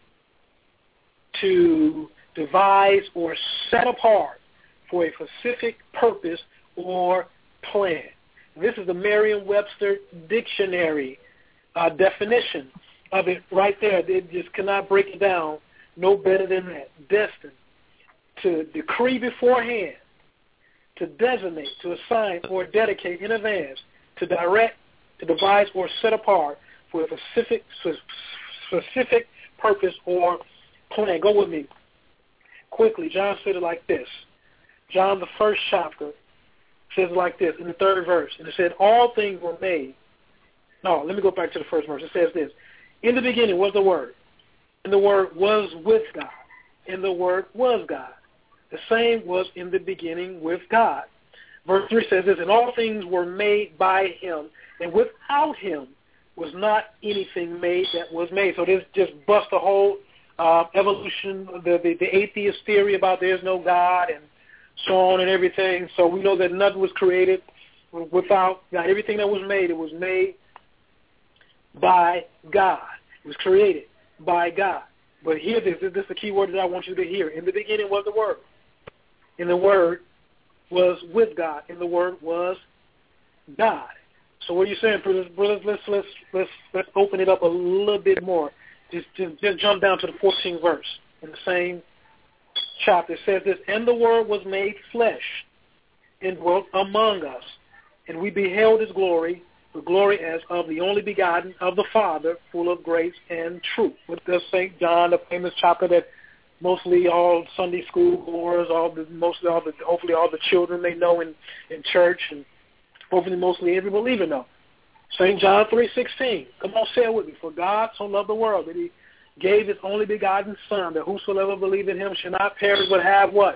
to devise or set apart for a specific purpose or plan. This is the Merriam-Webster dictionary uh, definition of it right there. They just cannot break it down no better than that. Destined, to decree beforehand, to designate, to assign or dedicate in advance, to direct, to devise or set apart for a specific specific purpose or plan. Go with me quickly. John said it like this. John, the first chapter, says it like this in the third verse. And it said, all things were made. No, let me go back to the first verse. It says this. In the beginning was the Word, and the Word was with God, and the Word was God. The same was in the beginning with God. Verse three says this, and all things were made by Him, and without Him was not anything made that was made. So this just busts the whole uh, evolution, the, the, the atheist theory about there's no God and so on and everything. So we know that nothing was created without God. Everything that was made, it was made by God. It was created by God. But here, this, this is the key word that I want you to hear. In the beginning was the Word. And the Word was with God. And the Word was God. So what are you saying, brothers? Brothers, let's let's let's let's open it up a little bit more. Just just, just jump down to the fourteenth verse in the same chapter. It says this, and the Word was made flesh and dwelt among us, and we beheld His glory, the glory as of the only begotten of the Father, full of grace and truth. With the Saint John, the famous chapter that mostly all Sunday school goers, all the mostly all the hopefully all the children may know in, in church, and hopefully mostly every believer know. Saint John three sixteen. Come on, say it with me. For God so loved the world that He gave his only begotten Son, that whosoever believe in him shall not perish but have what?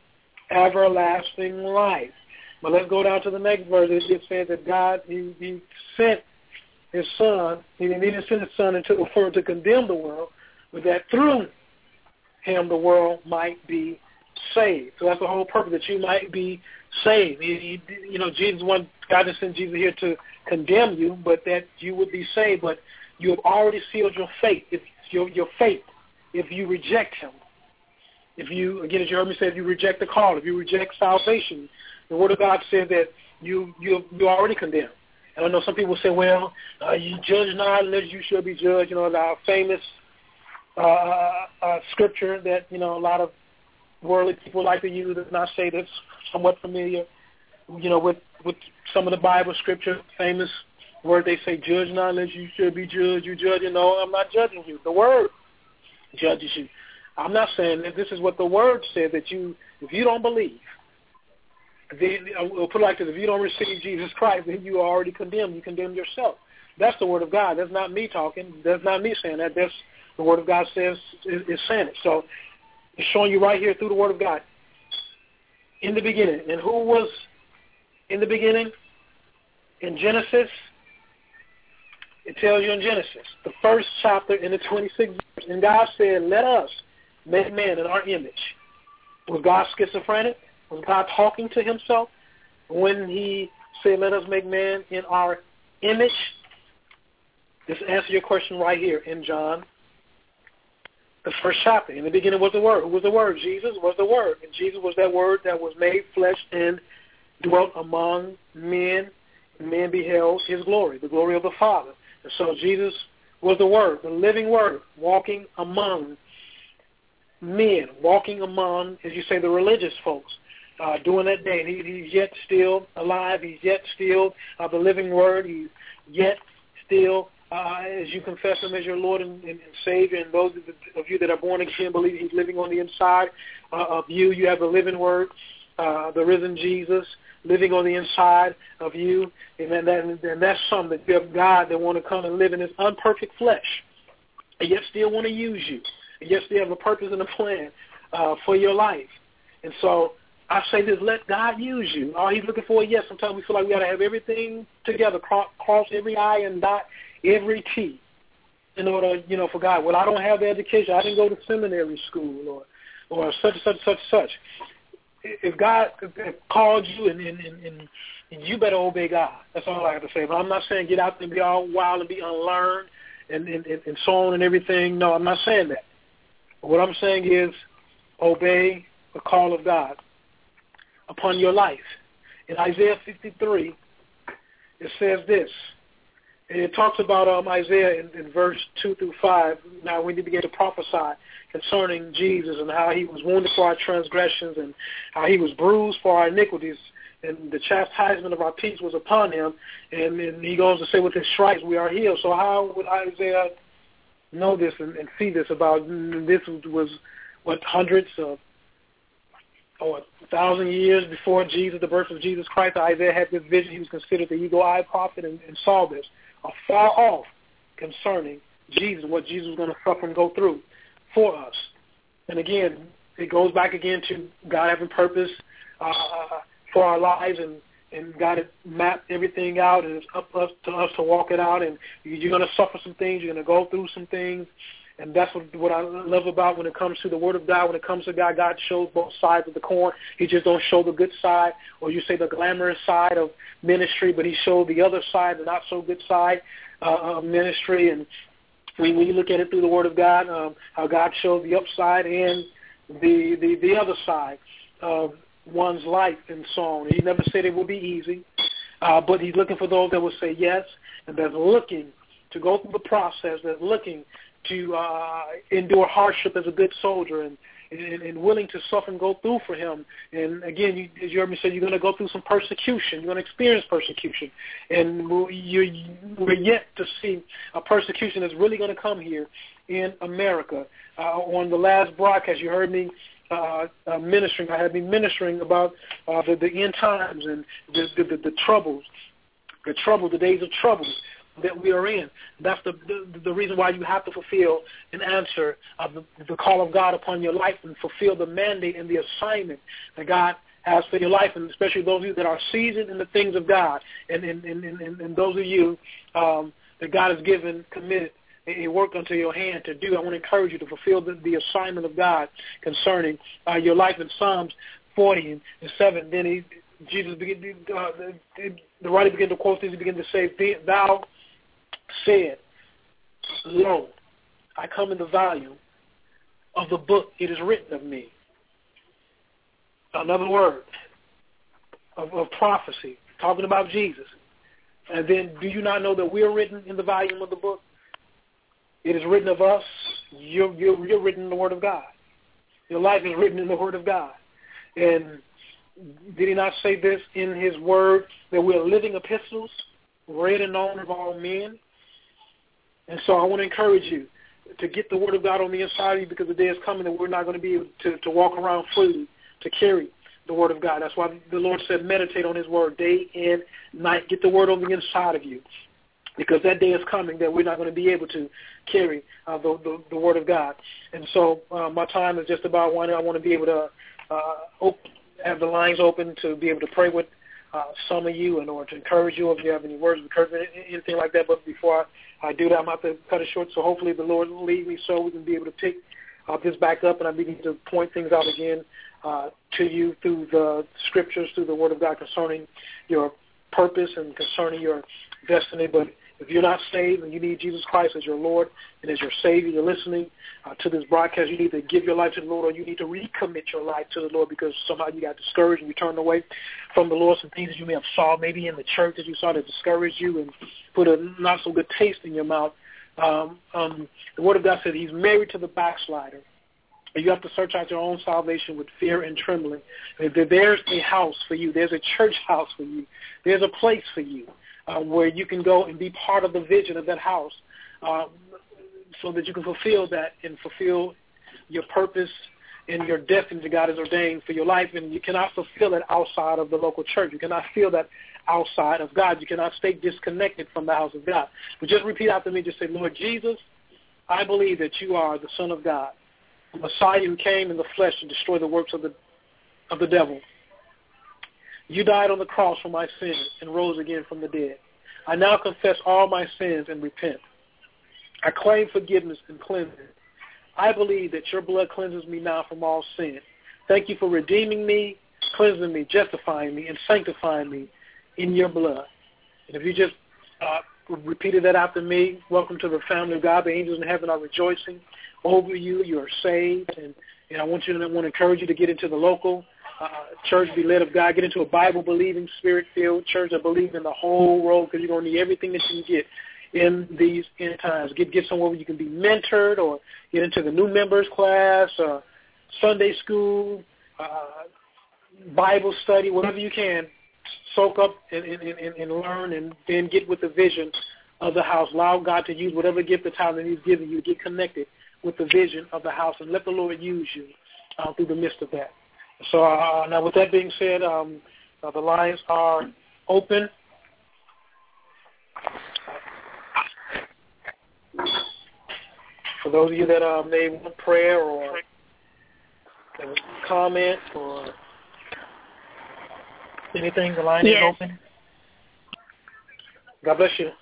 Everlasting life. But let's go down to the next verse. It says that God, he, he sent his Son. He didn't send his Son into the world to condemn the world, but that through him the world might be saved. So that's the whole purpose, that you might be saved. He, he, you know, Jesus wanted, God didn't send Jesus here to condemn you, but that you would be saved. But you have already sealed your fate. If your your fate, if you reject him, if you, again, as you heard me say, if you reject the call, if you reject salvation, the Word of God says that you you you already condemned. And I know some people say, well, uh, you judge not unless you shall be judged. You know, our famous uh, uh, scripture that, you know, a lot of worldly people like to use, and I say that's somewhat familiar, you know, with, with some of the Bible scripture, famous word they say, judge not unless you should be judged. You judge, you know, I'm not judging you. The Word judges you. I'm not saying that. This is what the Word says, that you, if you don't believe, then, I'll put it like this, if you don't receive Jesus Christ, then you are already condemned. You condemn yourself. That's the Word of God. That's not me talking. That's not me saying that. That's the Word of God says is, is saying it. So it's showing you right here through the Word of God. In the beginning. And who was in the beginning? In Genesis, it tells you in Genesis, the first chapter in the twenty-sixth verse. And God said, let us make man in our image. Was God schizophrenic? Was God talking to himself when he said, let us make man in our image? Just answer your question right here in John, the first chapter. In the beginning was the Word. Who was the Word? Jesus was the Word. And Jesus was that Word that was made flesh and dwelt among men. And men beheld his glory, the glory of the Father. And so Jesus was the Word, the living Word, walking among men, walking among, as you say, the religious folks. Uh, during that day. And he, he's yet still alive. He's yet still uh, the living Word. He's yet still, uh, as you confess him as your Lord and, and, and Savior, and those of you that are born again believe he's living on the inside uh, of you. You have the living Word, uh, the risen Jesus, living on the inside of you. And, that, and that's something that you have God that want to come and live in this unperfect flesh, and yet still want to use you, and yet still have a purpose and a plan uh, for your life. And so I say this, let God use you. All he's looking for, yes, sometimes we feel like we got to have everything together, cross every I and dot every T in order, you know, for God. Well, I don't have the education. I didn't go to seminary school or or such, such, such, such. If God called you, and, and, and, and you better obey God. That's all I have to say. But I'm not saying get out there and be all wild and be unlearned and, and, and so on and everything. No, I'm not saying that. But what I'm saying is obey the call of God upon your life. In Isaiah fifty-three, it says this. And it talks about um, Isaiah in, in verse two through five. Now we need to begin to prophesy concerning Jesus and how he was wounded for our transgressions and how he was bruised for our iniquities, and the chastisement of our peace was upon him. And, and he goes to say, with his stripes we are healed. So how would Isaiah know this and, and see this about this was, what, hundreds of or a thousand years before Jesus, the birth of Jesus Christ? Isaiah had this vision. He was considered the eagle-eyed prophet and, and saw this afar off concerning Jesus, what Jesus was going to suffer and go through for us. And again, it goes back again to God having purpose uh, for our lives, and, and God had mapped everything out, and it's up us, to us to walk it out. And you're going to suffer some things. You're going to go through some things. And that's what, what I love about when it comes to the Word of God. When it comes to God, God shows both sides of the coin. He just don't show the good side, or you say the glamorous side of ministry, but he showed the other side, the not so good side uh, of ministry. And when, when you look at it through the Word of God, um, how God shows the upside and the, the, the other side of one's life and so on. He never said it would be easy, uh, but he's looking for those that will say yes, and that's looking to go through the process, that's looking to uh, endure hardship as a good soldier, and, and, and willing to suffer and go through for him. And again, you, as you heard me say, you're going to go through some persecution. You're going to experience persecution. And you're, we're yet to see a persecution that's really going to come here in America. Uh, on the last broadcast, you heard me uh, uh, ministering. I had been ministering about uh, the, the end times and the, the, the, the troubles, the trouble, the days of trouble. that we are in. That's the the, the reason why you have to fulfill and answer uh, the, the call of God upon your life and fulfill the mandate and the assignment that God has for your life, and especially those of you that are seasoned in the things of God, and, and, and, and, and those of you um, that God has given, committed, a work unto your hand to do. I want to encourage you to fulfill the, the assignment of God concerning uh, your life. In Psalms forty and seven, then he, Jesus began, uh, the, the writer began to quote this. He began to say, "Thou said, Lo, I come in the volume of the book. It is written of me." Another word of, of prophecy, talking about Jesus. And then, do you not know that we are written in the volume of the book? It is written of us. You're, you're, you're written in the Word of God. Your life is written in the Word of God. And did he not say this in his Word, that we are living epistles, read and known of all men? And so I want to encourage you to get the Word of God on the inside of you, because the day is coming that we're not going to be able to, to walk around freely, to carry the Word of God. That's why the Lord said meditate on his Word day and night. Get the Word on the inside of you, because that day is coming that we're not going to be able to carry uh, the, the, the Word of God. And so uh, my time is just about one. I want to be able to uh, open, have the lines open to be able to pray with uh, some of you in order to encourage you if you have any words of encouragement, anything like that. But before I, I do that, I'm going to have to cut it short. So hopefully the Lord will lead me so we can be able to pick uh, this back up, and I begin to point things out again uh, to you through the Scriptures, through the Word of God concerning your purpose and concerning your destiny. But if you're not saved and you need Jesus Christ as your Lord and as your Savior, you're listening uh, to this broadcast, you need to give your life to the Lord, or you need to recommit your life to the Lord because somehow you got discouraged and you turned away from the Lord. Some things that you may have saw maybe in the church that you saw that discouraged you and put a not-so-good taste in your mouth. Um, um, the Word of God said he's married to the backslider. And you have to search out your own salvation with fear and trembling. And there's a house for you. There's a church house for you. There's a place for you. Uh, where you can go and be part of the vision of that house uh, so that you can fulfill that and fulfill your purpose and your destiny that God has ordained for your life. And you cannot fulfill it outside of the local church. You cannot feel that outside of God. You cannot stay disconnected from the house of God. But just repeat after me. Just say, Lord Jesus, I believe that you are the Son of God, the Messiah who came in the flesh to destroy the works of the of the devil. You died on the cross for my sins and rose again from the dead. I now confess all my sins and repent. I claim forgiveness and cleansing. I believe that your blood cleanses me now from all sin. Thank you for redeeming me, cleansing me, justifying me, and sanctifying me in your blood. And if you just uh, repeated that after me, welcome to the family of God. The angels in heaven are rejoicing over you. You are saved. And, and I want you to I want to encourage you to get into the local Uh, church, be led of God. Get into a Bible-believing, Spirit-filled church that believes in the whole road, because you're going to need everything that you can get in these end times. Get get somewhere where you can be mentored, or get into the new members class, uh, Sunday school, uh, Bible study, whatever you can. Soak up and, and, and, and learn, and then get with the vision of the house. Allow God to use whatever gift or talent he's given you. Get connected with the vision of the house, and let the Lord use you uh, through the midst of that. So uh, now with that being said, um, uh, the lines are open. For those of you that uh, may want prayer or comment or anything, the line yes. is open. God bless you.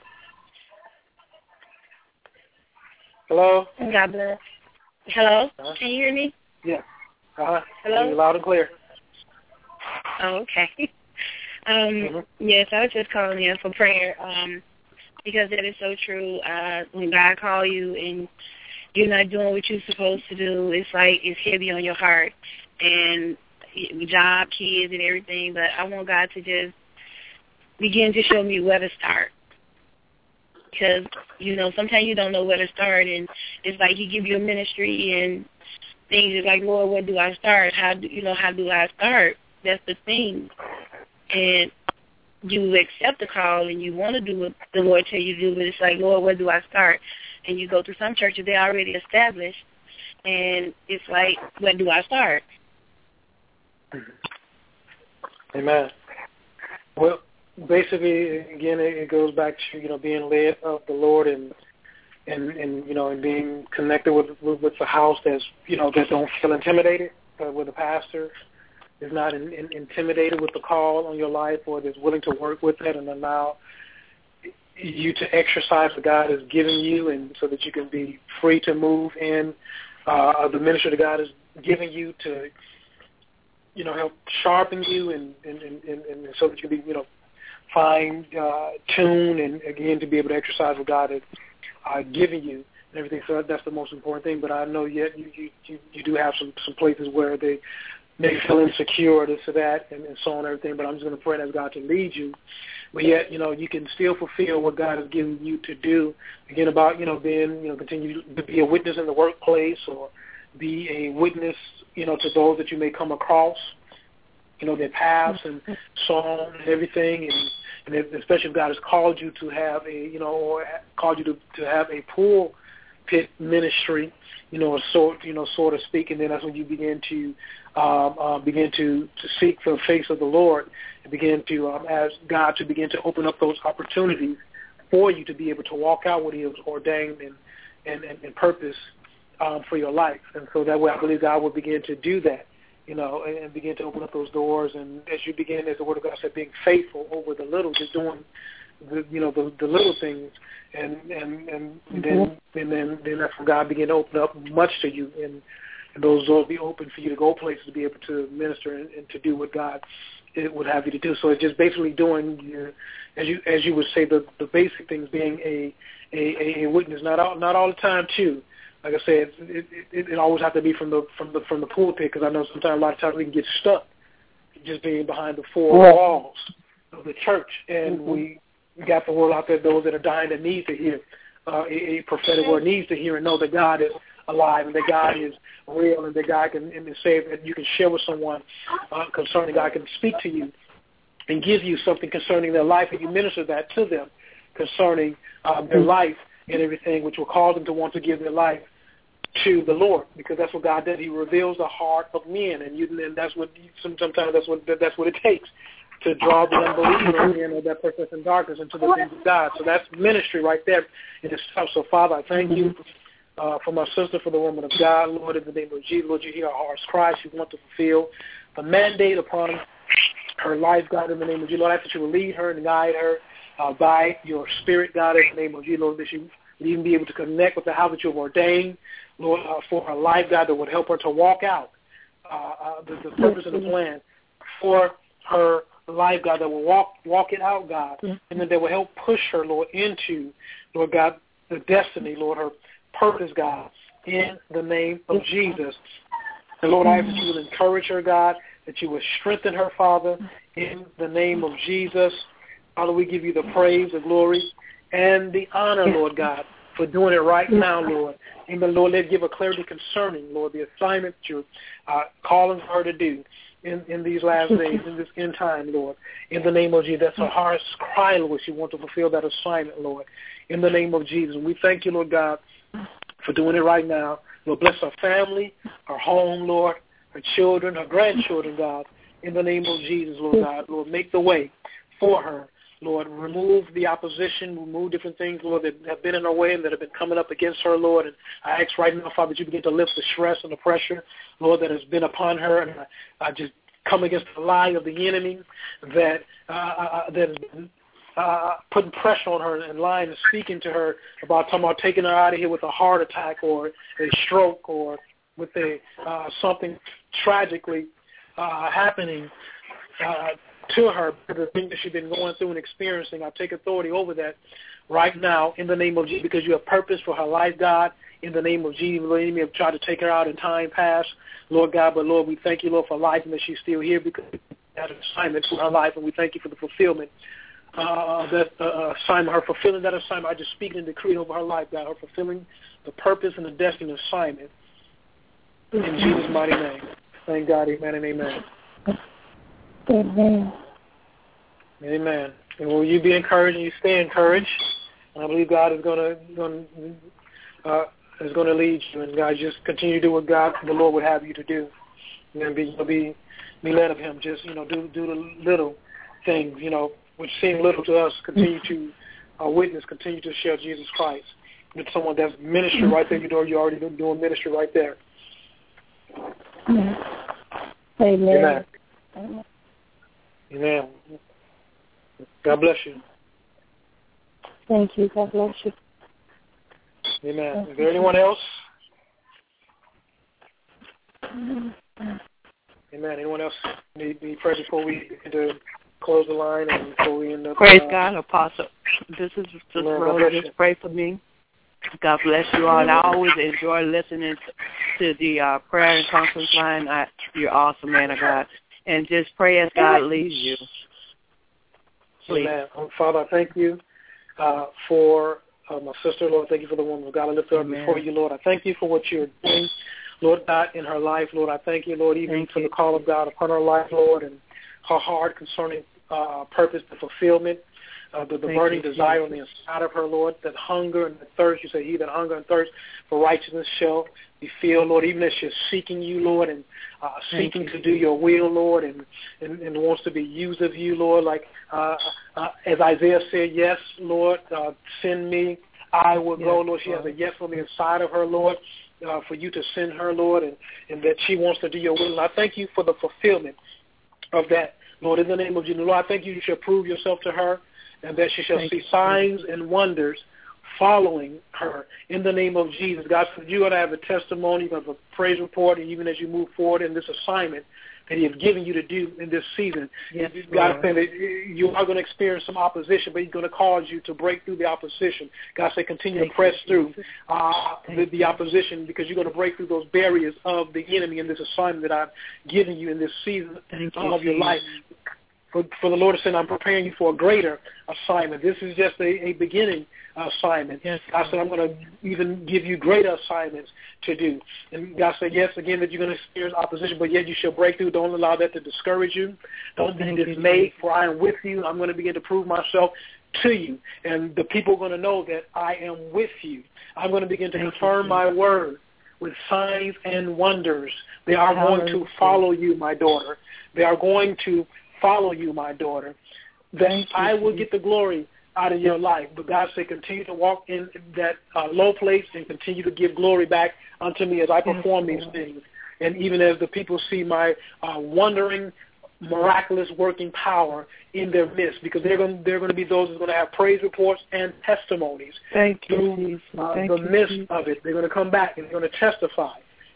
Hello? God bless. Hello? Uh-huh. Can you hear me? Yeah. Uh-huh. Hello? You're loud and clear. Oh, okay. um, mm-hmm. Yes, I was just calling in for prayer um, because that is so true. Uh, when God calls you and you're not doing what you're supposed to do, it's like it's heavy on your heart and job, kids, and everything. But I want God to just begin to show me where to start. Because, you know, sometimes you don't know where to start, and it's like he give you a ministry and things is like, Lord, where do I start? How do you know? How do I start? That's the thing. And you accept the call and you want to do what the Lord tell you to do, but it's like, Lord, where do I start? And you go to some churches, they're already established, and it's like, where do I start? Amen. Well, basically, again, it, it goes back to, you know, being led of the Lord and, and, and you know, and being connected with, with, with the house that's, you know, that don't feel intimidated, uh, with the pastor is not in, in, intimidated with the call on your life, or is willing to work with it and allow you to exercise what God has given you, and so that you can be free to move in uh, the ministry that God has given you to, you know, help sharpen you, and, and, and, and so that you can be, you know, fine uh, tune, and again to be able to exercise what God has uh, given you and everything. So that's the most important thing. But I know yet you you, you, you do have some, some places where they may feel insecure, this or that, and, and so on and everything. But I'm just going to pray and ask God to lead you. But yet, you know, you can still fulfill what God has given you to do. Again, about, you know, being, you know, continue to be a witness in the workplace, or be a witness, you know, to those that you may come across, you know, their paths and so on and everything. And, and especially if God has called you to have a, you know, or called you to, to have a pulpit ministry, you know, sort, you know, so to speak. And then that's when you begin to um, uh, begin to, to seek the face of the Lord, and begin to um, ask God to begin to open up those opportunities for you to be able to walk out what He has ordained and and, and, and purpose um, for your life. And so that way, I believe God will begin to do that, you know, and, and begin to open up those doors. And as you begin, as the Word of God said, being faithful over the little, just doing the, you know, the, the little things, and and and mm-hmm. then and then then that's when God begin to open up much to you, and, and those doors be open for you to go places, to be able to minister and, and to do what God it would have you to do. So it's just basically doing your, as you as you would say, the the basic things, being a a, a witness. Not all not all the time too. Like I said, it, it, it always has to be from the from the from the pulpit, because I know sometimes a lot of times we can get stuck just being behind the four yeah. walls of the church, and mm-hmm. we got the word out there. Those that are dying that need to hear uh, a, a prophetic word, needs to hear and know that God is alive, and that God is real, and that God can and say that you can share with someone uh, concerning God, can speak to you and give you something concerning their life, and you minister that to them concerning um, their life and everything, which will cause them to want to give their life to the Lord, because that's what God does. He reveals the heart of men, and you, and that's what sometimes that's what that's what it takes to draw the unbeliever in, or that person that's in darkness, into the things of God. So that's ministry right there in itself. So Father, I thank you uh, for my sister, for the woman of God, Lord, in the name of Jesus. Lord, you hear our hearts cry. She wants to fulfill the mandate upon her life, God, in the name of Jesus. Lord, I ask that you will lead her and guide her uh, by your Spirit, God, in the name of Jesus. Lord, that she will even be able to connect with the house that you have ordained, Lord, uh, for her life, God, that would help her to walk out uh, uh, the, the purpose and the plan for her life, God, that will walk walk it out, God, and then that will help push her, Lord, into, Lord God, the destiny, Lord, her purpose, God, in the name of Jesus. And Lord, I ask that you will encourage her, God, that you will strengthen her, Father, in the name of Jesus. Father, we give you the praise, the glory, and the honor, Lord God, for doing it right now, Lord. Amen, Lord, let's give her clarity concerning, Lord, the assignment that you're uh, calling her to do in, in these last days, in this end time, Lord. In the name of Jesus, that's her heart's cry, Lord. She wants to fulfill that assignment, Lord, in the name of Jesus. And we thank you, Lord God, for doing it right now. Lord, bless her family, her home, Lord, her children, her grandchildren, God, in the name of Jesus, Lord God. Lord, make the way for her. Lord, remove the opposition, remove different things, Lord, that have been in her way and that have been coming up against her, Lord. And I ask right now, Father, that you begin to lift the stress and the pressure, Lord, that has been upon her. And I, I just come against the lie of the enemy that uh, uh, that has been uh, putting pressure on her and lying and speaking to her about talking about taking her out of here with a heart attack or a stroke or with a uh, something tragically uh, happening uh to her, the thing that she's been going through and experiencing. I take authority over that right now in the name of Jesus, because you have purpose for her life, God, in the name of Jesus. The enemy have tried to take her out in time past, Lord God, but Lord, we thank you, Lord, for life and that she's still here because that assignment for her life, and we thank you for the fulfillment uh, that uh, assignment, her fulfilling that assignment. I just speak and decree over her life, God, her fulfilling the purpose and the destiny assignment in Jesus' mighty name. Thank God, amen and amen. Amen. Amen. And will you be encouraged and you stay encouraged? And I believe God is going to going uh, is going to lead you, and God, just continue to do what God, the Lord, would have you to do, and be be be led of Him. Just you know, do do the little things. You know, which seem little to us, continue to uh, witness, continue to share Jesus Christ with someone that's ministry right there. You know, you're already doing ministry right there. Amen. Amen. Amen. God bless you. Thank you. God bless you. Amen. Is there anyone else? Amen. Anyone else need be prayed before we begin to close the line and before we end up? Praise uh, God, Apostle. This is just Amen. Rose. Just pray for me. God bless you all. And I always enjoy listening to the uh, prayer and conference line. I, you're awesome, man of God. And just pray as God leads you. Please. Amen. Um, Father, I thank you uh, for uh, my sister, Lord. Thank you for the woman of God. I lift her up before you, Lord. I thank you for what you're doing, Lord God, in her life, Lord. I thank you, Lord, even thank for you. the call of God upon her life, Lord, and her heart concerning uh, purpose, the fulfillment, uh, the, the burning you, desire Jesus. On the inside of her, Lord, that hunger and that thirst. You say, he that hunger and thirst for righteousness shall be filled, Lord, even as she's seeking you, Lord, and uh, seeking you. to do your will, Lord, and, and, and wants to be used of you, Lord, like uh, uh, as Isaiah said, yes, Lord, uh, send me, I will yes, go, Lord. She has a yes on the inside of her, Lord, uh, for you to send her, Lord, and, and that she wants to do your will. And I thank you for the fulfillment of that, Lord, in the name of Jesus. Lord, I thank you you shall prove yourself to her and that she shall thank see you. signs and wonders following her in the name of Jesus. God, for you and I have a testimony, you have a praise report, and even as you move forward in this assignment that he has given you to do in this season. Yes, God said that you are going to experience some opposition, but he's going to cause you to break through the opposition. God said continue Thank to press you. through uh, the, the opposition because you're going to break through those barriers of the enemy in this assignment that I've given you in this season Thank of you, your life. For, for the Lord to say, I'm preparing you for a greater assignment. This is just a, a beginning assignment. Yes, God said, I'm going to even give you greater assignments to do. And God said, yes, again, that you're going to experience opposition, but yet you shall break through. Don't allow that to discourage you. Don't be dismayed, for I am with you. I'm going to begin to prove myself to you. And the people are going to know that I am with you. I'm going to begin to Thank confirm you, my word with signs and wonders. They are Hallelujah. going to follow you, my daughter. They are going to follow you, my daughter. Then I will get the glory out of your life. But God said, continue to walk in that uh, low place and continue to give glory back unto me as I perform these things. And even as the people see my uh, wondering, miraculous working power in their midst, because they're going, they're going to be those who are going to have praise reports and testimonies Thank through you, uh, Thank the you, midst Jesus. of it. They're going to come back and they're going to testify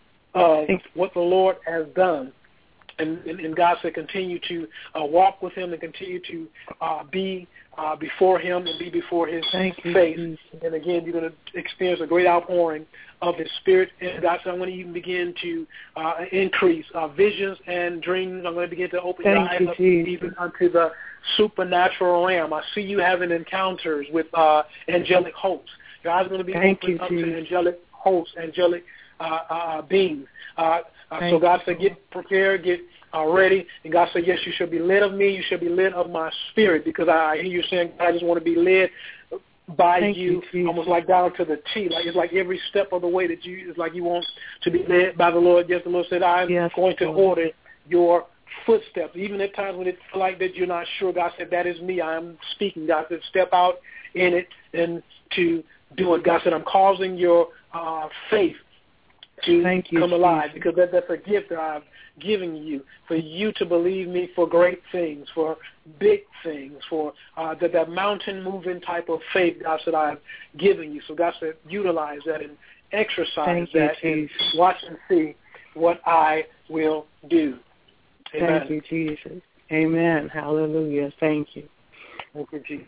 of what the Lord has done. And, and, and God said, continue to uh, walk with him and continue to uh, be uh, before him and be before his Thank face. You, and again, you're going to experience a great outpouring of his spirit. And God said, I'm going to even begin to uh, increase uh, visions and dreams. I'm going to begin to open Thank your eyes you, up Jesus. even unto the supernatural realm. I see you having encounters with uh, angelic hosts. Your eyes are going to be Thank open you, up Jesus. to angelic hosts, angelic uh, uh, beings. Uh, uh, so God said, get prepared, get uh, ready. And God said, yes, you shall be led of me. You shall be led of my spirit, because I hear you saying, I just want to be led by Thank you, you almost like down to the T. Like it's like every step of the way that you, it's like you want to be led by the Lord. Yes, the Lord said, I'm yes, going to Lord. order your footsteps. Even at times when it feel like that you're not sure, God said, that is me. I am speaking. God said, step out in it and to do it. God said, I'm causing your uh, faith to Thank you, come alive, Jesus. because that, that's a gift that I've given you, for you to believe me for great things, for big things, for uh, that, that mountain-moving type of faith, God said, I've given you. So God said, utilize that and exercise Thank that you, and Jesus. watch and see what I will do. Amen. Thank you, Jesus. Amen. Hallelujah. Thank you. Thank you, Jesus.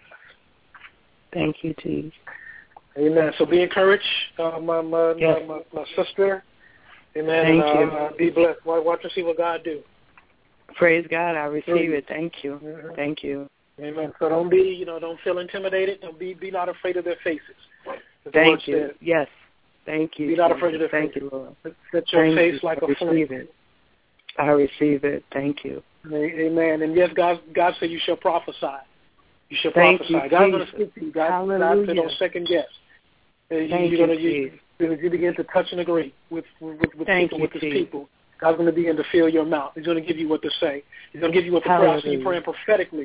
Thank you, Jesus. Amen. So be encouraged, uh, my, my, yes. my, my, my sister. Amen. Thank and, you. Uh, be blessed. Watch and see what God do. Praise God. I receive it. Thank you. Mm-hmm. Thank you. Amen. So don't be, you know, don't feel intimidated. Don't be, be not afraid of their faces. Thank you. Said. Yes. Thank you. Be not Jesus. afraid of their Thank faces. you, Lord. Set your Thank face you. like I a flame. receive it. I receive it. Thank you. Amen. And yes, God, God said you shall prophesy. You shall Thank prophesy. You, God's going to speak to you. God, Hallelujah. God said don't second guess. Thank you're you, gonna, you, you begin to touch and agree with with, with people, you, with His Jesus. people. God's going to begin to fill your mouth. He's going to give you what to say. He's going to give you what to pray. I see you praying prophetically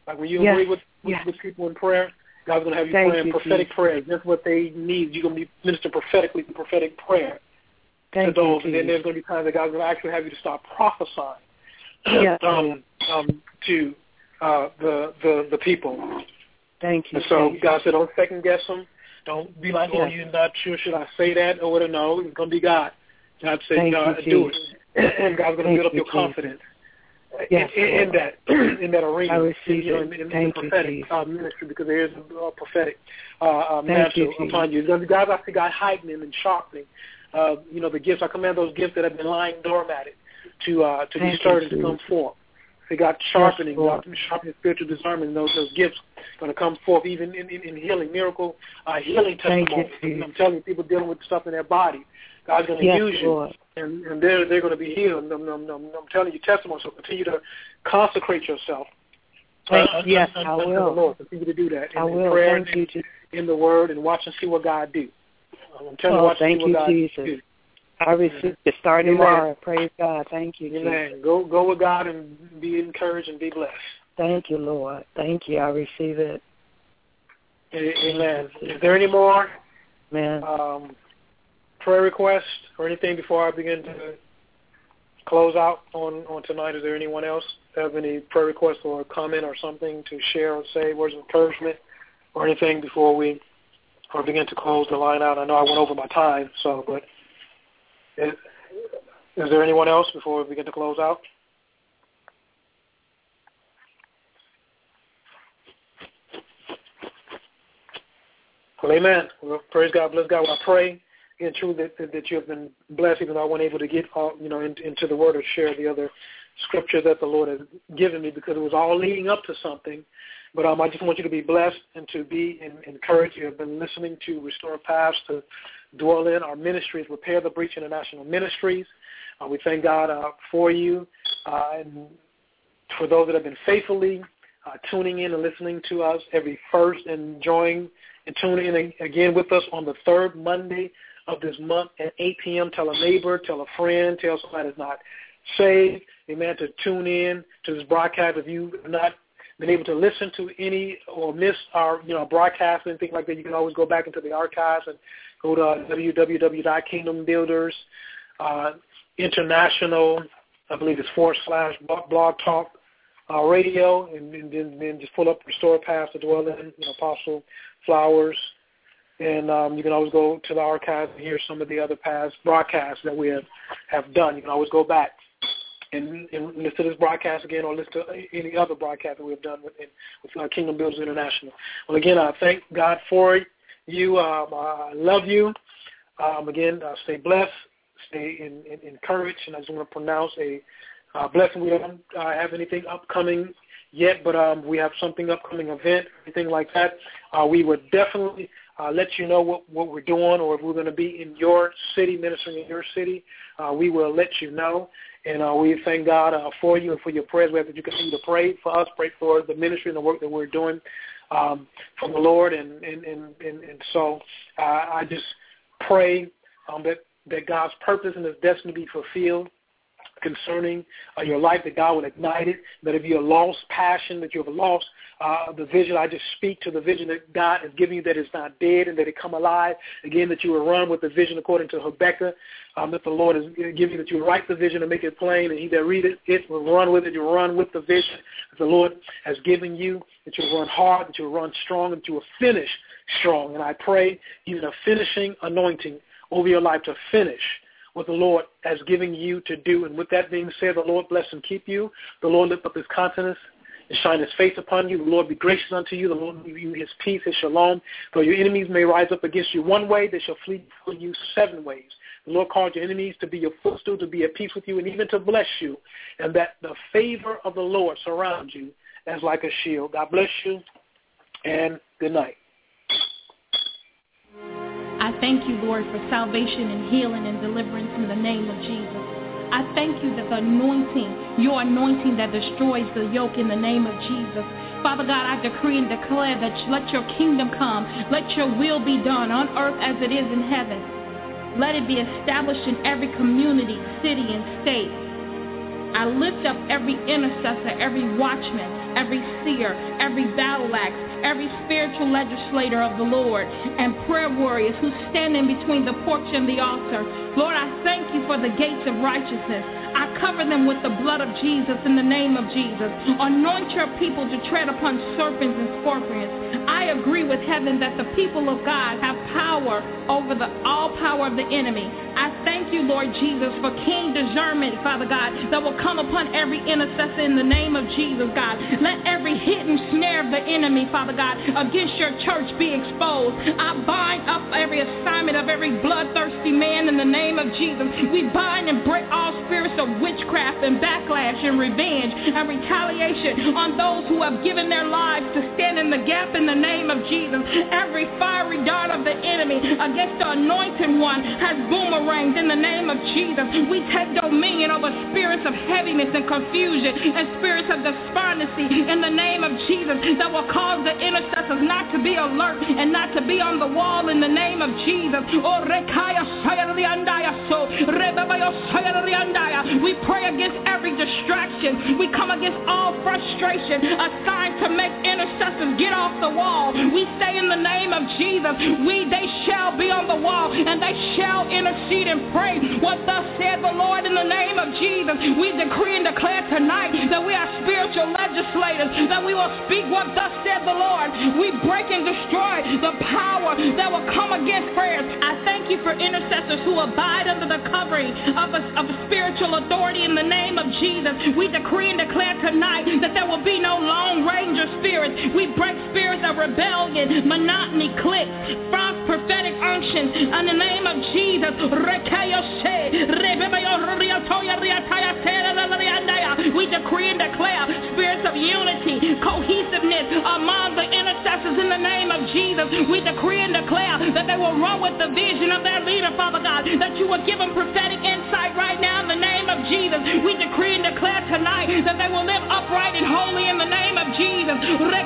Like when you yes. agree with, with, yes. with people in prayer, God's going to have you Thank praying you, prophetic Jesus. prayers. That's what they need. You're going to be ministering prophetically, prophetic prayer Thank to those. you, and then there's going to be times that God's going to actually have you to start prophesying yes. um, um, to uh, the, the the people. Thank you. And so Jesus. God said, don't second guess them. Don't be like, oh, yes. you're not sure. Should I say that or what? No, it's going to be God. God said, Thank God, you, do Jesus. it. And God's going to build up you, your confidence. Yes, in, in, in that in that arena, I receive you know, it. in, in, Thank in the prophetic you, uh, ministry, because there is a uh, prophetic uh, uh, Thank mantle you, upon you. The guys, I see God heightening and sharpening, uh, you know, the gifts. I command those gifts that have been lying dormant to uh, to Thank be stirred you, and to come forth. See God sharpening, yes, God sharpening spiritual discernment. Those those gifts going to come forth, even in, in, in healing, miracle, uh, healing testimonies. I'm telling you, people dealing with stuff in their body, God's going to yes, use you. Lord. And, and they're, they're going to be healed. I'm, I'm, I'm, I'm telling you testimony, so continue to consecrate yourself. Thank, uh, yes, un, un, I un, will. The Lord. Continue to do that in, I in will. prayer Thank and you, in, Jesus. in the Word, and watch and see what God do. I'm telling oh, you, watch thank and see you, what God Jesus. do. I receive it starting tomorrow. Praise God. Thank you, Amen. Jesus. Go, go with God and be encouraged and be blessed. Thank you, Lord. Thank you. I receive it. Amen. Is there any more Man. um, prayer requests or anything before I begin to close out on, on tonight? Is there anyone else have any prayer requests or comment or something to share or say, words of encouragement or anything before we or begin to close the line out? I know I went over my time, so but is, is there anyone else before we begin to close out? Well, amen. Well, praise God, bless God. Well, I pray, again, truly that, that you have been blessed, even though I wasn't able to get all, you know, in, into the Word or share the other scripture that the Lord has given me, because it was all leading up to something. But um, I just want you to be blessed and to be in, encouraged. You have been listening to Restore Paths to Dwell In. Our ministries, Repair the Breach International Ministries. Uh, we thank God uh, for you uh, and for those that have been faithfully uh, tuning in and listening to us every first and enjoying and tune in again with us on the third Monday of this month at eight p.m. Tell a neighbor, tell a friend, tell somebody that's not saved, amen, to tune in to this broadcast. If you have not been able to listen to any or miss our, you know, broadcast and things like that, you can always go back into the archives and go to uh, w w w dot kingdom builders international, I believe it's forward slash blog talk uh, radio, and, and then, then just pull up Restore Paths to Dwell In, you know, Apostle Flowers, and um, you can always go to the archives and hear some of the other past broadcasts that we have, have done. You can always go back and, and listen to this broadcast again, or listen to any other broadcast that we have done with, with uh, Kingdom Builders International. Well, again, I thank God for you. Um, I love you. Um, again, uh, stay blessed, stay in, in, encouraged, and I just want to pronounce a uh, blessing. We don't uh, have anything upcoming yet, but um, we have something upcoming event, anything like that. Uh, we would definitely uh, let you know what, what we're doing, or if we're going to be in your city, ministering in your city, uh, we will let you know. And uh, we thank God uh, for you and for your prayers. We have that you continue to pray for us, pray for the ministry and the work that we're doing um, from the Lord. And, and, and, and, and so uh, I just pray um, that, that God's purpose and His destiny be fulfilled concerning uh, your life, that God will ignite it, that if you have lost passion, that you have lost uh, the vision, I just speak to the vision that God has given you, that it's not dead and that it come alive. Again, that you will run with the vision according to Habakkuk, um, that the Lord has given you, that you write the vision and make it plain, and he that read it, it will run with it. You run with the vision that the Lord has given you, that you will run hard, that you will run strong, and that you will finish strong. And I pray even a finishing anointing over your life to finish what the Lord has given you to do. And with that being said, the Lord bless and keep you. The Lord lift up His countenance and shine His face upon you. The Lord be gracious unto you. The Lord give you His peace, His shalom. Though your enemies may rise up against you one way, they shall flee before you seven ways. The Lord called your enemies to be your footstool, to be at peace with you, and even to bless you, and that the favor of the Lord surrounds you as like a shield. God bless you, and good night. I thank you, Lord, for salvation and healing and deliverance in the name of Jesus. I thank you that the anointing, your anointing that destroys the yoke in the name of Jesus. Father God, I decree and declare that let your kingdom come. Let your will be done on earth as it is in heaven. Let it be established in every community, city, and state. I I lift up every intercessor, every watchman, every seer, every battle axe, every spiritual legislator of the Lord, and prayer warriors who stand in between the porch and the altar. Lord, I thank you for the gates of righteousness. I cover them with the blood of Jesus in the name of Jesus. Anoint your people to tread upon serpents and scorpions. I agree with heaven that the people of God have power over the all power of the enemy. I thank you, Lord Jesus, for keen discernment, Father God, that will come upon every intercessor in the name of Jesus, God. Let every hidden snare of the enemy, Father God, against your church be exposed. I bind up every assignment of every bloodthirsty man in the name of Jesus. We bind and break all spirits of witchcraft and backlash and revenge and retaliation on those who have given their lives to stand in the gap in the name of Jesus. Every fiery dart of the enemy against the anointed one has boomeranged in the name of Jesus. We take dominion over spirits of heaviness and confusion and spirits of despondency in the name of Jesus that will cause the intercessors not to be alert and not to be on the wall in the name of Jesus. We pray against every distraction. We come against all frustration assigned to make intercessors get off the wall. We say in the name of Jesus, we they shall be on the wall and they shall intercede and pray what thus said the Lord in the name of Jesus. We decree and declare tonight that we are spiritual legislators, that we will speak what thus said the Lord. We break and destroy the power that will come against prayers. I thank you for intercessors who abide under the covering of a, of a spiritual authority in the name of Jesus. We decree and declare tonight that there will be no lone ranger spirits. We break spirits of rebellion, monotony, clicks, false prophetic unctions in the name of Jesus. We decree and declare spirits of unity, cohesiveness among the intercessors in the name of Jesus. We decree and declare that they will run with the vision of their leader, Father God, that you will give them prophetic insight right now in the name of Jesus. We decree and declare tonight that they will live upright and holy in the name of Jesus.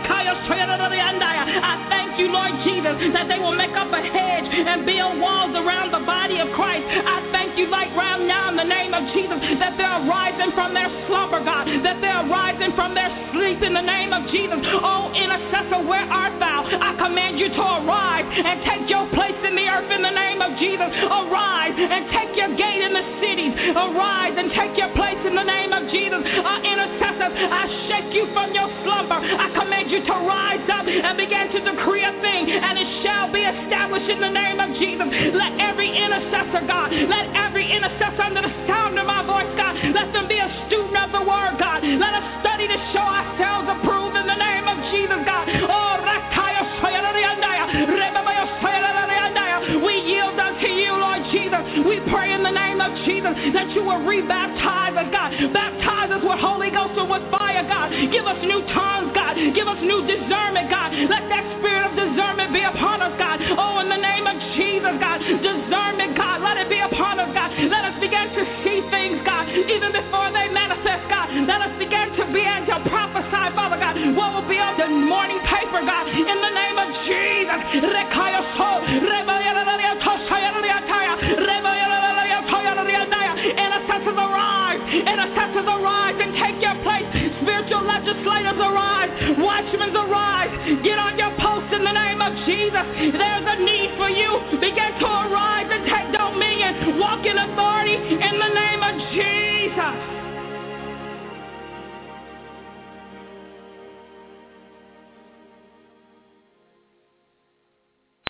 I thank you, Lord Jesus, that they will make up a hedge and build walls around the body of Christ. I thank you right right now in the name of Jesus that they're rising from their slumber, God, that they're rising from their sleep in the name of Jesus. Oh, intercessor, where art thou? I command you to arise and take your place in the earth in the name of Jesus. Arise and take your gate in the cities. Arise and take your place in the name of Jesus. Uh, intercessors, I shake you from your slumber. I command you to rise up and begin to decree a thing, and it shall be established in the name of Jesus. Let every intercessor, God, let every intercessor under the sound of my voice, God, let them be a student of the word, God. Let us study to show ourselves approved in the name of Jesus, God. Oh, we yield unto you, Lord Jesus. We pray in the name of Jesus that you will rebaptize us, God. Baptize us with Holy Ghost and with fire, God. Give us new tongues, God. Give us new discernment, God. Let that spirit of discernment be upon us, God. Oh, in the name of Jesus, God. Discernment, God. Let it be upon us, God. Let us begin to see things, God, even before they manifest, God. Let us begin to be able to prophesy, Father God, what will be on the morning paper, God. In the name of Jesus. Intercessors arise. Intercessors arise and take your place. Spiritual legislators arise. Watchmen arise. Get on